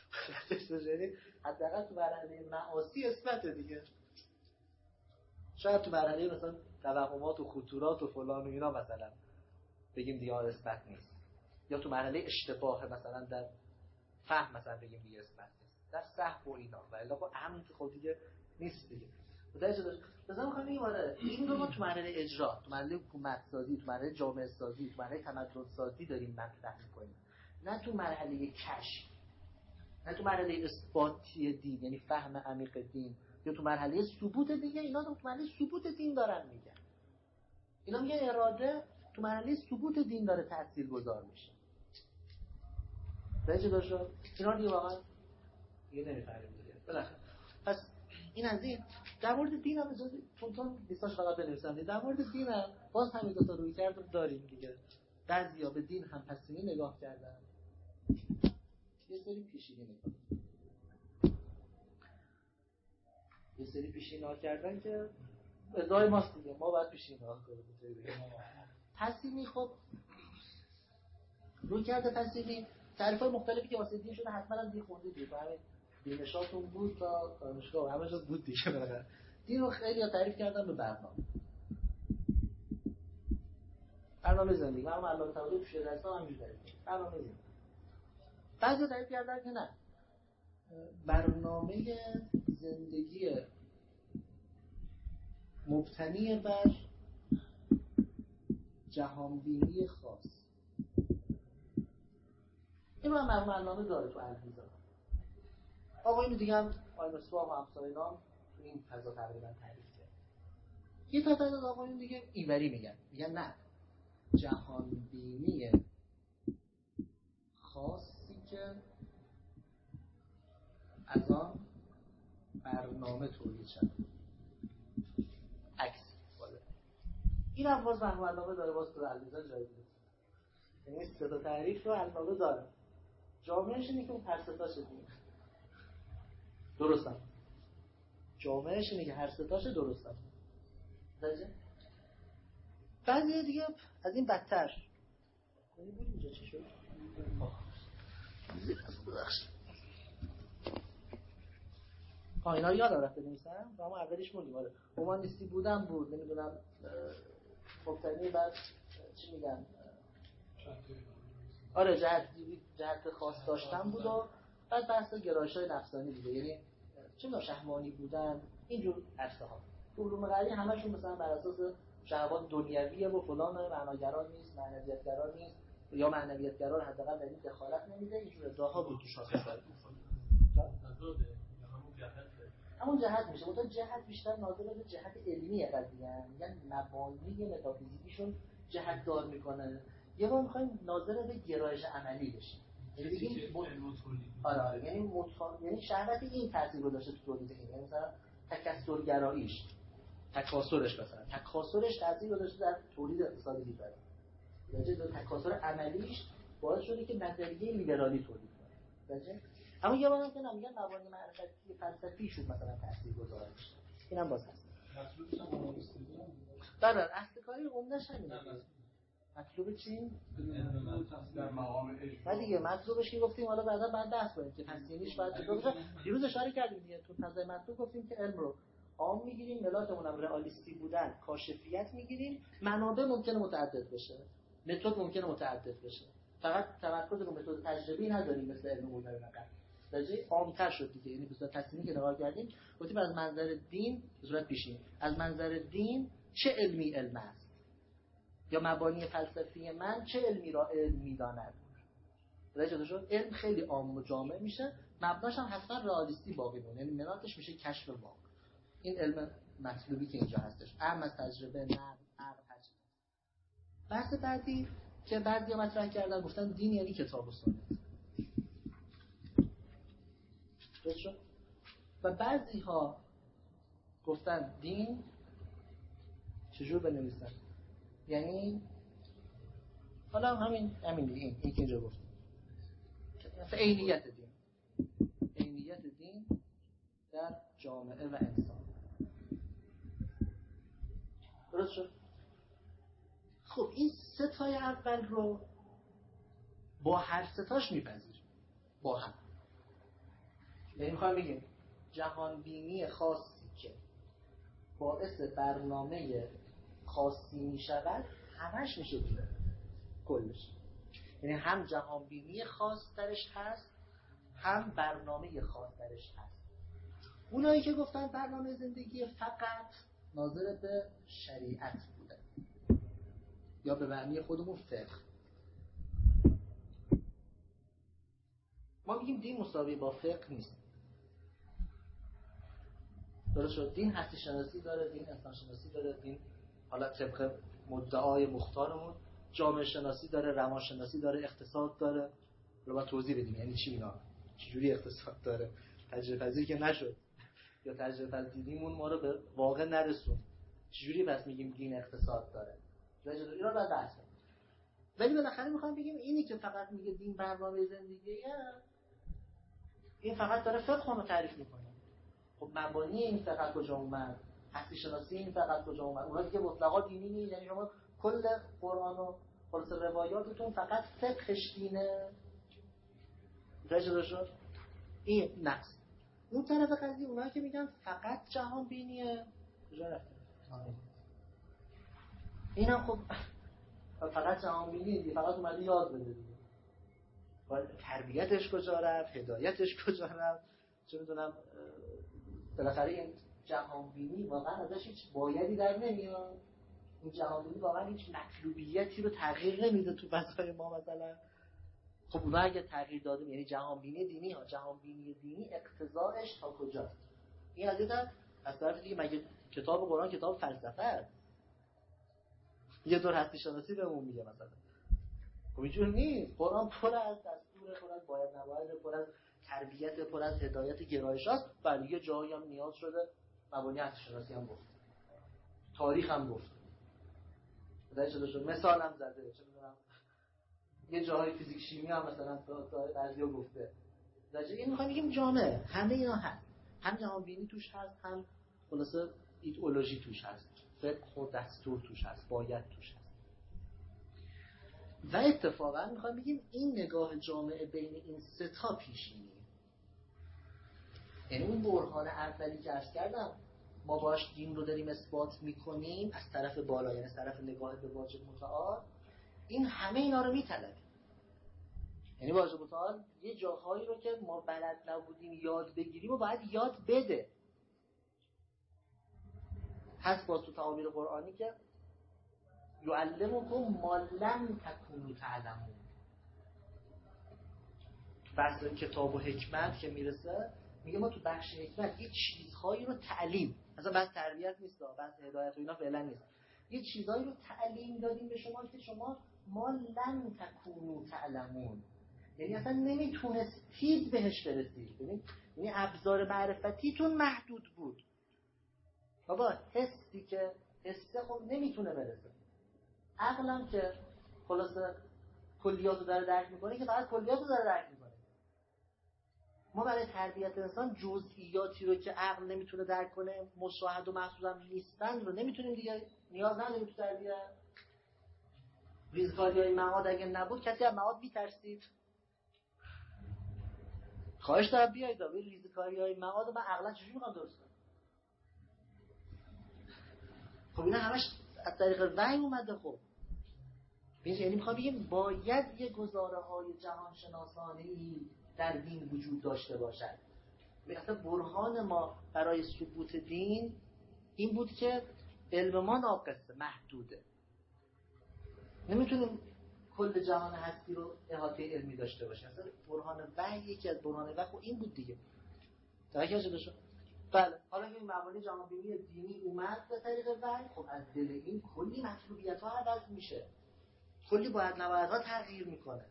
حداقل تو مرحله معاصی اثبات دیگه. شاید تو مرحله مثلا توهمات و خطورات و فلان و اینا مثلا بگیم دیگه اثبات نیست، یا تو مرحله اشتباه مثلا در فهم مثلا بگیم دیگه اثبات نیست، در سهو و اینا، ولی خب عمد خود دیگه نیست دیگه. متوجه شدید؟ مثلا می‌خوام بگم آره این رو ما تو مرحله اجرا، تو مرحله حکومت سازی، تو مرحله جامعه سازی، تو مرحله تمدن سازی داریم مطرح می‌کنیم، نه تو مرحله کشف، نه تو مرحله اثباتی دین یعنی فهم عمیق دین، یا تو مرحله ثبوت دیگه. اینا تو مرحله ثبوت دین دارن میگن. اینا میگن اراده تو مرحله ثبوت دین داره تاثیرگذار میشه. درسته داشت؟ اینا دیگه واقعا دیگه نمیفهمیم دیگه. بالاخره پس این از این. در مورد دین هم اجازه تون لیستاش فقط بنویسم. در مورد دین هم باز همین دو تا روی کردیم داریم دیگه. بعضیا به دین هم پسینی نگاه کردن، یه سری پیشینی نگاه، یه سری پیشینی نگاه کردن که ادعای ماست دیگه، ما باید پیشینی نگاه کنیم. پسینی خب روی کرده پسینی تعریف‌های مختلفی که واسه دین شده حتما هم دین خوندید دیگه. همین دینشاتون بود تا دانشگاه همه جا بود دیگه. بالاخره دین رو خیلی تعریف کردن به برنامه زندگی. من علامه طباطبایی تو شهرستان همینجوری تعریف کردم، برنامه زندگی. بعضی تعریف کردن که نه، برنامه زندگی مبتنی بر جهانبینی خاص. این هم برنامه داره تو المیزان. آقا اینو دیگه هم آقای مصباح و همسایگان تو این فضا تقریبا تعریف کرد. یه تا از آقایون دیگه اینوری میگن نه، جهانبینی خاصی که از آن برنامه تولید شد. عکس بالا. این هم باز برنامه داره، باز تو المیزان جای دیگه. یعنی سه تا تعریف رو المیزان داره. جامعهش اینه که اون هر سه تاش دیگه درستم. جامعهش اینه که هر سه تاش درستم. بعضی دیگه از این بدتر. این بود اینجا چی شد؟ اینا یادم رفته بنویسم. اما اولیش موندیم. آره اومانیستی بودم بود، نمیدونم مبتنی بعد چی میگن، آره جهت خاص داشتن بود و بعد بحث گرایش‌های نفسانی دیگه، یعنی چه شهوانی بودن اینجور عرصه‌ها. علوم غربی همشون مثلا بر اساس شهوات دنیویه و فلان، معناگرا نیست، معنویتگرا نیست، یا معنویتگرا حداقل در این دخالت نمیده. اینجور ادعاها بود تو شاخص‌ها. همون جهت میشه، اون جهت بیشتر ناظر به جهت علمی قضیه، میگن مبانی متافیزیکیشون جهت دار میکنه. یه بار میخوایم ناظر به گرایش عملی بشیم، یعنی بگیم آره یعنی شهوت این تاثیر رو داشته تو تولید این، یعنی مثلا تکثرگراییش، تکاثرش تاثیر رو داشته در تولید اقتصادی لیبرال. یعنی تکاثر عملیش باعث شده که نظریه لیبرالی تولید کنه. اما یه بار که میگن مبانی معرفتی فلسفی شد مثلا تاثیرگذار میشه. اینم باز هست. بله اصل کاری عمده‌ش همینه. مطلوب چی؟ در مقام علم. دیگه مطلوبش که گفتیم حالا بعد بحث کنیم که تنظیمیش باید بشه. دیروز اشاره کردیم دیگه تو فضای مطلوب گفتیم که علم رو عام میگیریم، ملاکمون هم رئالیستی بودن، کاشفیت میگیریم، منابع ممکنه متعدد بشه، متد ممکنه متعدد بشه. فقط تمرکز رو متد تجربی نداریم مثل علم مولوی نقل. درجه عام‌تر شد دیگه، یعنی به صورت تصمیمی که نگاه کردیم گفتیم از منظر دین به صورت پیشین، از منظر دین چه علمی علم است یا مبانی فلسفی من چه علمی را علم می‌داند. درجه شد علم خیلی عام و جامع میشه، مبناش هم حتما رئالیستی باقی مونه، یعنی مناطش میشه کشف واقع. این علم مطلوبی که اینجا هستش، اهم از تجربه نه عقل هست. بحث بعدی که بعضی مطرح کردن گفتن دین یعنی کتاب و سنت. و بعضی ها گفتن دین چجور بنویسن، یعنی حالا همین دیگه این که اینجا گفتم عینیت دین در جامعه و انسان. درست شد؟ خب این سه تای اول رو با هر سه تاش میپذیریم با هم. یعنی میخوایم بگیم جهانبینی خاصی که باعث برنامه خاصی میشود همش میشه دیگه کلش. یعنی هم جهانبینی خاص درش هست، هم برنامه خاص درش هست. اونایی که گفتن برنامه زندگی فقط ناظر به شریعت بوده یا به معنی خودمون فقه، ما میگیم دین مساوی با فقه نیست. درست شد؟ دین هستی شناسی داره، دین انسان شناسی داره، دین حالا طبق مدعای مختارمون جامعه شناسی داره، روان شناسی داره، اقتصاد داره. رو با توضیح بدیم یعنی چی اینا، چجوری اقتصاد داره. تجربه پذیر که نشد یا تجربه پذیریمون ما رو به واقع نرسون. چجوری بس میگیم دین اقتصاد داره؟ اینا رو بحث کنیم. ولی بالاخره میخوام بگیم اینی که فقط میگه دین برنامه زندگیه، این فقط داره فقه رو تعریف میکنه. خب مبانی این فقط کجا اومد؟ هستی شناسی این فقط کجا اومد؟ اونایی که مطلقا دینی نیست، یعنی شما کل قرآن و خلاص روایاتتون فقط فقهش دینه. رجل شد این نقص. اون طرف قضیه اونایی که میگن فقط جهان بینیه کجا رفته؟ اینم خب فقط جهان بینیه دیگه، فقط اومده یاد بده دیگه. تربیتش کجا رفت؟ هدایتش کجا رفت؟ چه میدونم بالاخره این جهان بینی واقعا ازش هیچ بایدی در نمیاد. این جهان بینی واقعا هیچ مطلوبیتی رو تغییر نمیده تو فضای ما مثلا. خب اونا اگه تغییر دادیم یعنی جهان بینی دینی ها، جهان بینی دینی اقتضاعش تا کجاست؟ این از طرف دیگه مگه کتاب قرآن کتاب فلسفه است؟ یه دور هستی شناسی بهمون میگه مثلا. خب اینجور نیست. قرآن پر از دستور، پر از باید نباید، پر از تربیت، پر از هدایت گرایش هست. ولی یه جایی هم نیاز شده مبانی هستی شناسی هم گفت، تاریخ هم گفت، مثال هم زده، چه میدونم یه جاهای فیزیک شیمی هم مثلا بعضیا گفته. این میخوایم بگیم جامعه همه اینا هست، هم جهان بینی توش هست، هم خلاصه ایدئولوژی توش هست، فقه و دستور توش هست، باید توش هست. و اتفاقا میخوایم بگیم این نگاه جامعه بین این سه تا پیشینیه. یعنی اون برهان اولی که عرض کردم ما باش دین رو داریم اثبات میکنیم از طرف بالا، یعنی از طرف نگاه به واجب متعال، این همه اینا رو میطلبه. یعنی واجب متعال یه جاهایی رو که ما بلد نبودیم یاد بگیریم و باید یاد بده. هست باز تو تعابیر قرآنی که یعلمکم ما لم تکونوا تعلمون. بحث کتاب و حکمت که میرسه میگه ما تو بخش حکمت یه چیزهایی رو تعلیم، مثلا بحث تربیت نیست، بحث هدایت و اینا فعلا نیست، یه چیزهایی رو تعلیم دادیم به شما که شما ما لم تکونوا تعلمون، یعنی اصلا نمیتونستید بهش برسید. یعنی ابزار معرفتیتون محدود بود. بابا حسی که حسه خب نمیتونه برسه، عقلم که خلاصه کلیات رو داره درک میکنه که فقط کلیات رو داره درک میکنه. ما برای تربیت انسان جزئیاتی رو که عقل نمیتونه درک کنه، مشاهد و محسوس هم نیستن رو نمیتونیم دیگه، نیاز نداریم تو تربیت. ریزکاری‌های معاد اگه نبود کسی از معاد میترسید. خواهش دارم بیایید ولی ریزکاری‌های معاد رو من عقلا چجوری میخوام درست کنم؟ خب اینا همش از طریق وحی اومده. خب یعنی میخوام بگیم باید یه گزاره‌های جهان شناسانه‌ای در دین وجود داشته باشد. مثلا برهان ما برای ثبوت دین این بود که علم ما ناقصه، محدوده، نمیتونیم کل جهان هستی رو احاطه علمی داشته باشیم. مثلا برهان وحی یکی از برهان وحی این بود دیگه. درک شده شد؟ بله. حالا که این مبانی جهان بینی دینی اومد به طریق وحی، خب از دل این کلی مطلوبیت‌ها عوض میشه، کلی باید نبایدها تغییر میکنه.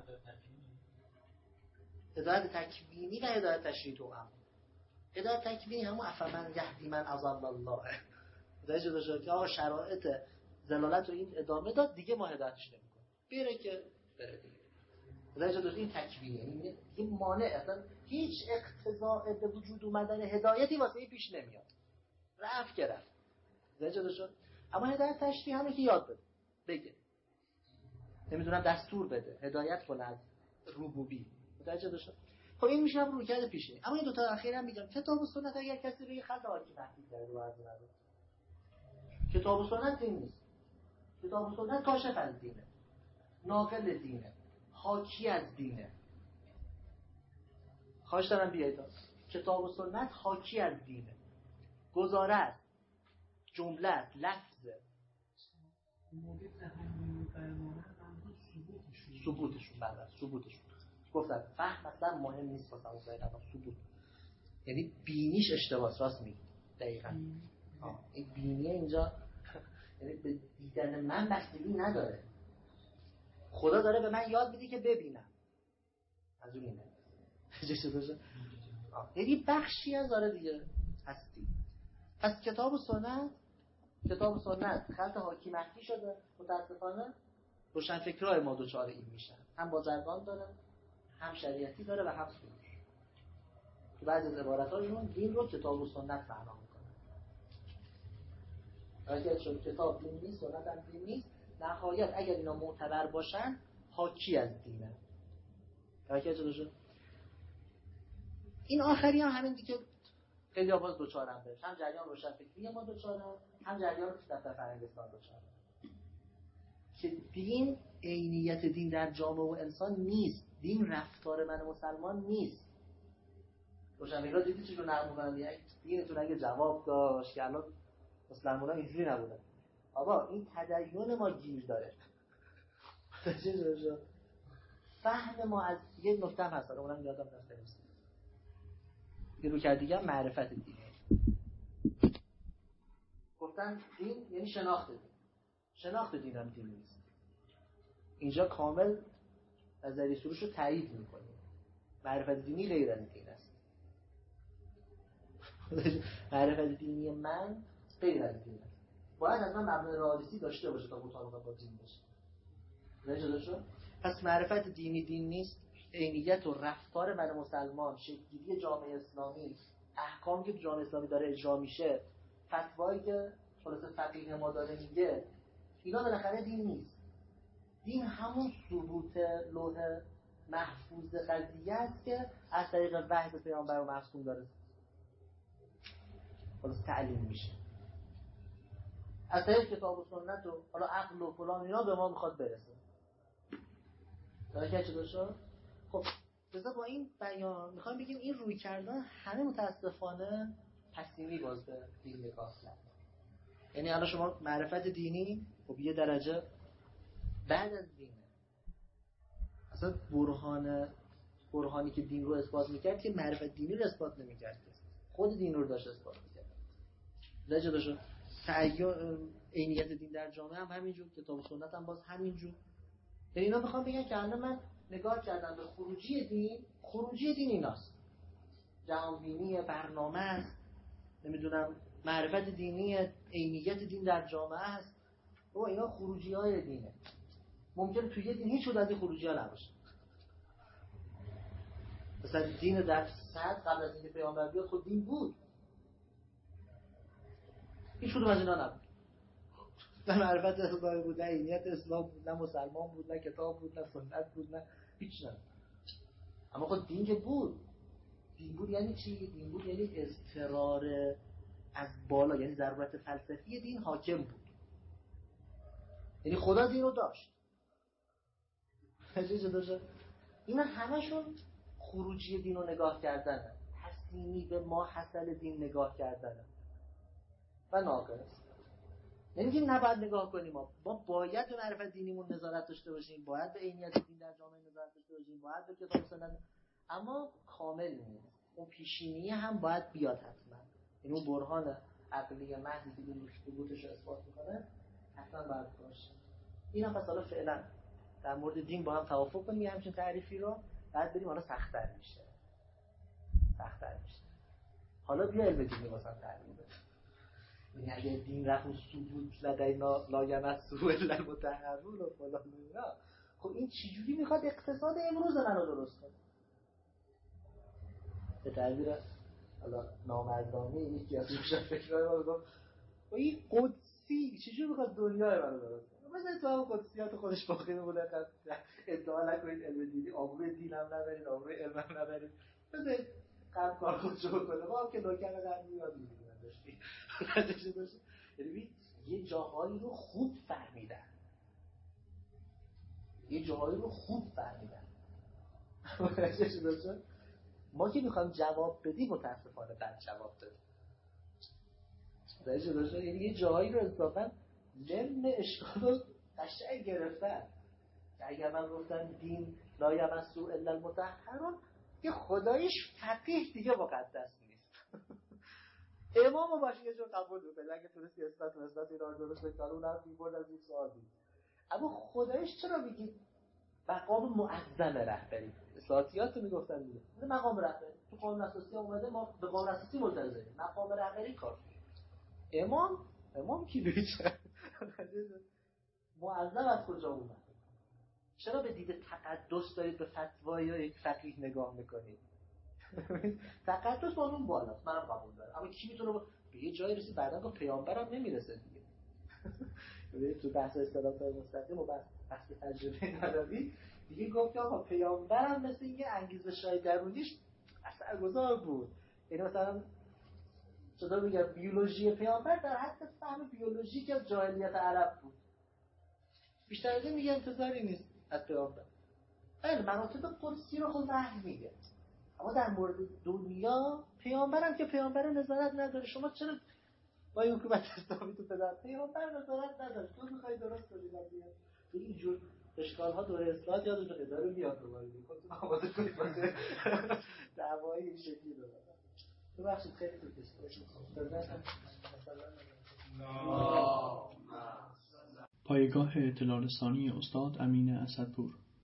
هدایت تکوینی و هدایت تشریعی تو هم. هدایت تکوینی همون افمن یهدی من اضل الله. هدایت جدا شد که آقا شرایط ضلالت رو این ادامه داد دیگه ما هدایتش نمی‌کنیم. بره که بره دیگه. درجه این تکوینی، یعنی یه مانع، اصلا هیچ اقتضاء به وجود اومدن هدایتی واسه این پیش نمیاد. رفت که رفت. درجه شد. اما هدایت تشریع همه که یاد بده، بگه، نمیدونم دستور بده، هدایت کنه از ربوبی. درجه شد. خب این میشه هم رویکرد پیشینی. اما این دو تا اخیرا میگم کتاب و سنت اگر کسی روی خط حاکی تحقیق کرده رو عرض نداره. کتاب و سنت دین نیست. کتاب و سنت کاشف از دینه، ناقل دینه، حاکی از دینه. خواهش دارم بیایید. کتاب و سنت حاکی از دینه، گزاره است، جمله است، لفظه. موقع تحمل برنامه ثبوتشون بعد ثبوتشون گفتم فهم اصلا مهم نیست واسه اون اما ثبوت، یعنی بینیش اشتباهه. راست میگی دقیقاً. این بینی اینجا یعنی به دیدن من بستگی نداره. خدا داره به من یاد میده که ببینم. از اون اینه. یعنی بخشی از آره دیگه هستی. پس کتاب و سنت خط حاکی مخفی شده. متاسفانه روشنفکرای ما دوچار این میشن. هم بازرگان داره، هم شریعتی داره و هم سنتی. تو بعضی از عبارتاشون دین رو کتاب و سنت معنا میکنه. اگر شد کتاب دین نیست، سنت هم دین نیست، نهایت اگر اینا معتبر باشن حاکی از دینه. اگر شد این آخری هم همین دیگه خیلی آواز دوچارم بهش، هم جریان روشنفکری ما دوچارم، هم جریان دفتر فرهنگستان دوچارم که دین عینیت دین در جامعه و انسان نیست. دین رفتار من مسلمان نیست. روشنفکرها دیدی چی رو نقل می‌کنن؟ یک دینتون اگه جواب داشت که الان مسلمان‌ها اینجوری نبودن. آقا این تدین ما گیر داره. فهم ما از یه نکته هم هست، اونم یادم رفته نیست. یه رو کرد دیگه معرفت دینه. گفتن دین یعنی شناخت دین. شناخت دین هم دین نیست. اینجا کامل نظری سروش رو تایید میکنه. معرفت دینی غیر از دین است. معرفت دینی من غیر از دین است. باید از من مبنای رئالیستی داشته باشه تا مطابقت با دین باشه. نجا شد؟ پس معرفت دینی دین نیست. عینیت و رفتار من مسلمان، شکل‌گیری جامعه اسلامی، احکامی که جامعه اسلامی داره اجرا میشه، فتوایی که خلاص فقیه ما داره میگه، اینا بالاخره دین نیست. دین همون ثبوت لوح محفوظ قضیه است که از طریق وحی به پیامبر و معصوم داره خلاص تعلیم میشه. از طریق کتاب و سنت و حالا عقل و فلان اینا به ما میخواد برسه. درکه چه داشت؟ خب بذار با این بیان میخوایم بگیم این روی کردن همه متاسفانه پسیمی باز به دین نگاه کرد. یعنی الان شما معرفت دینی خب یه درجه بعد از دینه. اصلا برهانی که دین رو اثبات میکرد که معرفت دینی رو اثبات نمیکرد، خود دین رو داشت اثبات میکرد. درجه داشت عینیت دین در جامعه هم همینجور، کتاب و سنت هم باز همینجور. یعنی اینا میخوام بگن که الان من نگاه کردم به خروجی دین ایناست. جهانبینی برنامه است، نمیدونم معرفت دینی، عینیت دین در جامعه است. و اینا خروجی های دینه. ممکن توی یه دین هیچ از این خروجی ها نباشه. مثلا دین در صد قبل از اینکه پیامبر بیاد خود دین بود. هیچ کدوم از اینا نبود. نه معرفت اسلامی بود، نه عینیت اسلام بود، نه مسلمان بود، نه کتاب بود، نه سنت بود، نه هیچ نه. اما خود دین که بود. دین بود یعنی چی؟ دین بود یعنی اضطرار از بالا، یعنی ضرورت فلسفی دین حاکم بود. یعنی خدا دین رو داشت. اینا همشون خروجی دین رو نگاه کردنه، تسلیمی به ما حاصل دین نگاه کردنه و ناقص. نمیگیم نباید نگاه کنیم، ما باید به معرفت دینیمون نظارت داشته باشیم، باید به عینیت دین در جامعه نظارت داشته باشیم، باید به کتاب سنت، اما کامل نیست. اون پیشینی هم باید بیاد حتما. این اون برهان عقلی محضی که دین ثبوتش رو اثبات میکنه حتما باید باشه. این هم پس حالا فعلا در مورد دین با هم توافق کنیم همچین تعریفی رو، بعد بریم حالا سخت‌تر میشه. حالا بیا علم دینی واسه تعریف بده. یعنی اگه دین رفت ثبوت لدینا لا یمسه الا المطهرون و فلان اینا، خب این چجوری میخواد اقتصاد امروز منو درست کنه؟ به تعبیر حالا نامردانه یکی از فکرهای ما گفت این قدسی چجوری میخواد دنیای منو درست کنه؟ مثلا تو هم قدسیات خودش باقی میمونه، ادعا نکنید علم دینی، آبروی دین هم نبرید، آبروی علم هم نبرید، بذارید قلب کار خودشو بکنه. ما هم که نوکر قلبی یاد میگیرن داشتیم. یعنی یه جاهایی رو خوب فهمیدن، یه جاهایی رو خوب فهمیدن. ما که میخوایم جواب بدیم متاسفانه بد جواب دادیم. یعنی یه جاهایی رو انصافا لم اشکال رو قشنگ گرفتن. اگر من گفتم دین لا یمسو الا المطهرون، یه خدایش فقیه دیگه مقدس نیست. امامو باشه یه جور قبول بکنه اگه تونستی اثبات اینا رو درست بکنه، اونم میبرد از این سوال بود. اما خدایش چرا میگید مقام معظم رهبری؟ اصلاحاتیات رو میگفتن دیگه مقام رهبری تو قانون اساسی اومده، ما به قانون اساسی ملتزمیم، مقام رهبری کافی. امام کی بیچاره معظم از کجا اومد؟ چرا به دید تقدس دارید به فتوای یک فقیه نگاه میکنید؟ تقدس با اون بالاست، منم قبول دارم، اما کی میتونه به یه جایی رسید بعدا گفت پیامبرم نمیرسه دیگه. ببینید تو بحث استدلال مستقیم و بحث تجربه نداری دیگه گفت آقا پیامبرم مثل یه انگیزش‌های درونیش اثرگذار بود. یعنی مثلا چطور میگم بیولوژی پیامبر در حد فهم بیولوژیک از جاهلیت عرب بود. بیشتر از این میگه انتظاری نیست از پیامبر. بله مراتب قدسی رو خود وحی میگه، اما در مورد دنیا پیامبرم که پیامبر نظارت نداره. شما چرا با این حکومت اسلامی تو پدر پیامبر نظارت نداره؟ تو میخوای درست کنی قضیه؟ اینجور اشکال ها دوره اصلاحات یادتونه داره میاد دوباره خودتون آماده کنید واسه دعوای این شکلی رو. تو بخشید خیلی تو کشید پایگاه اطلاع رسانی استاد امین اسدپور.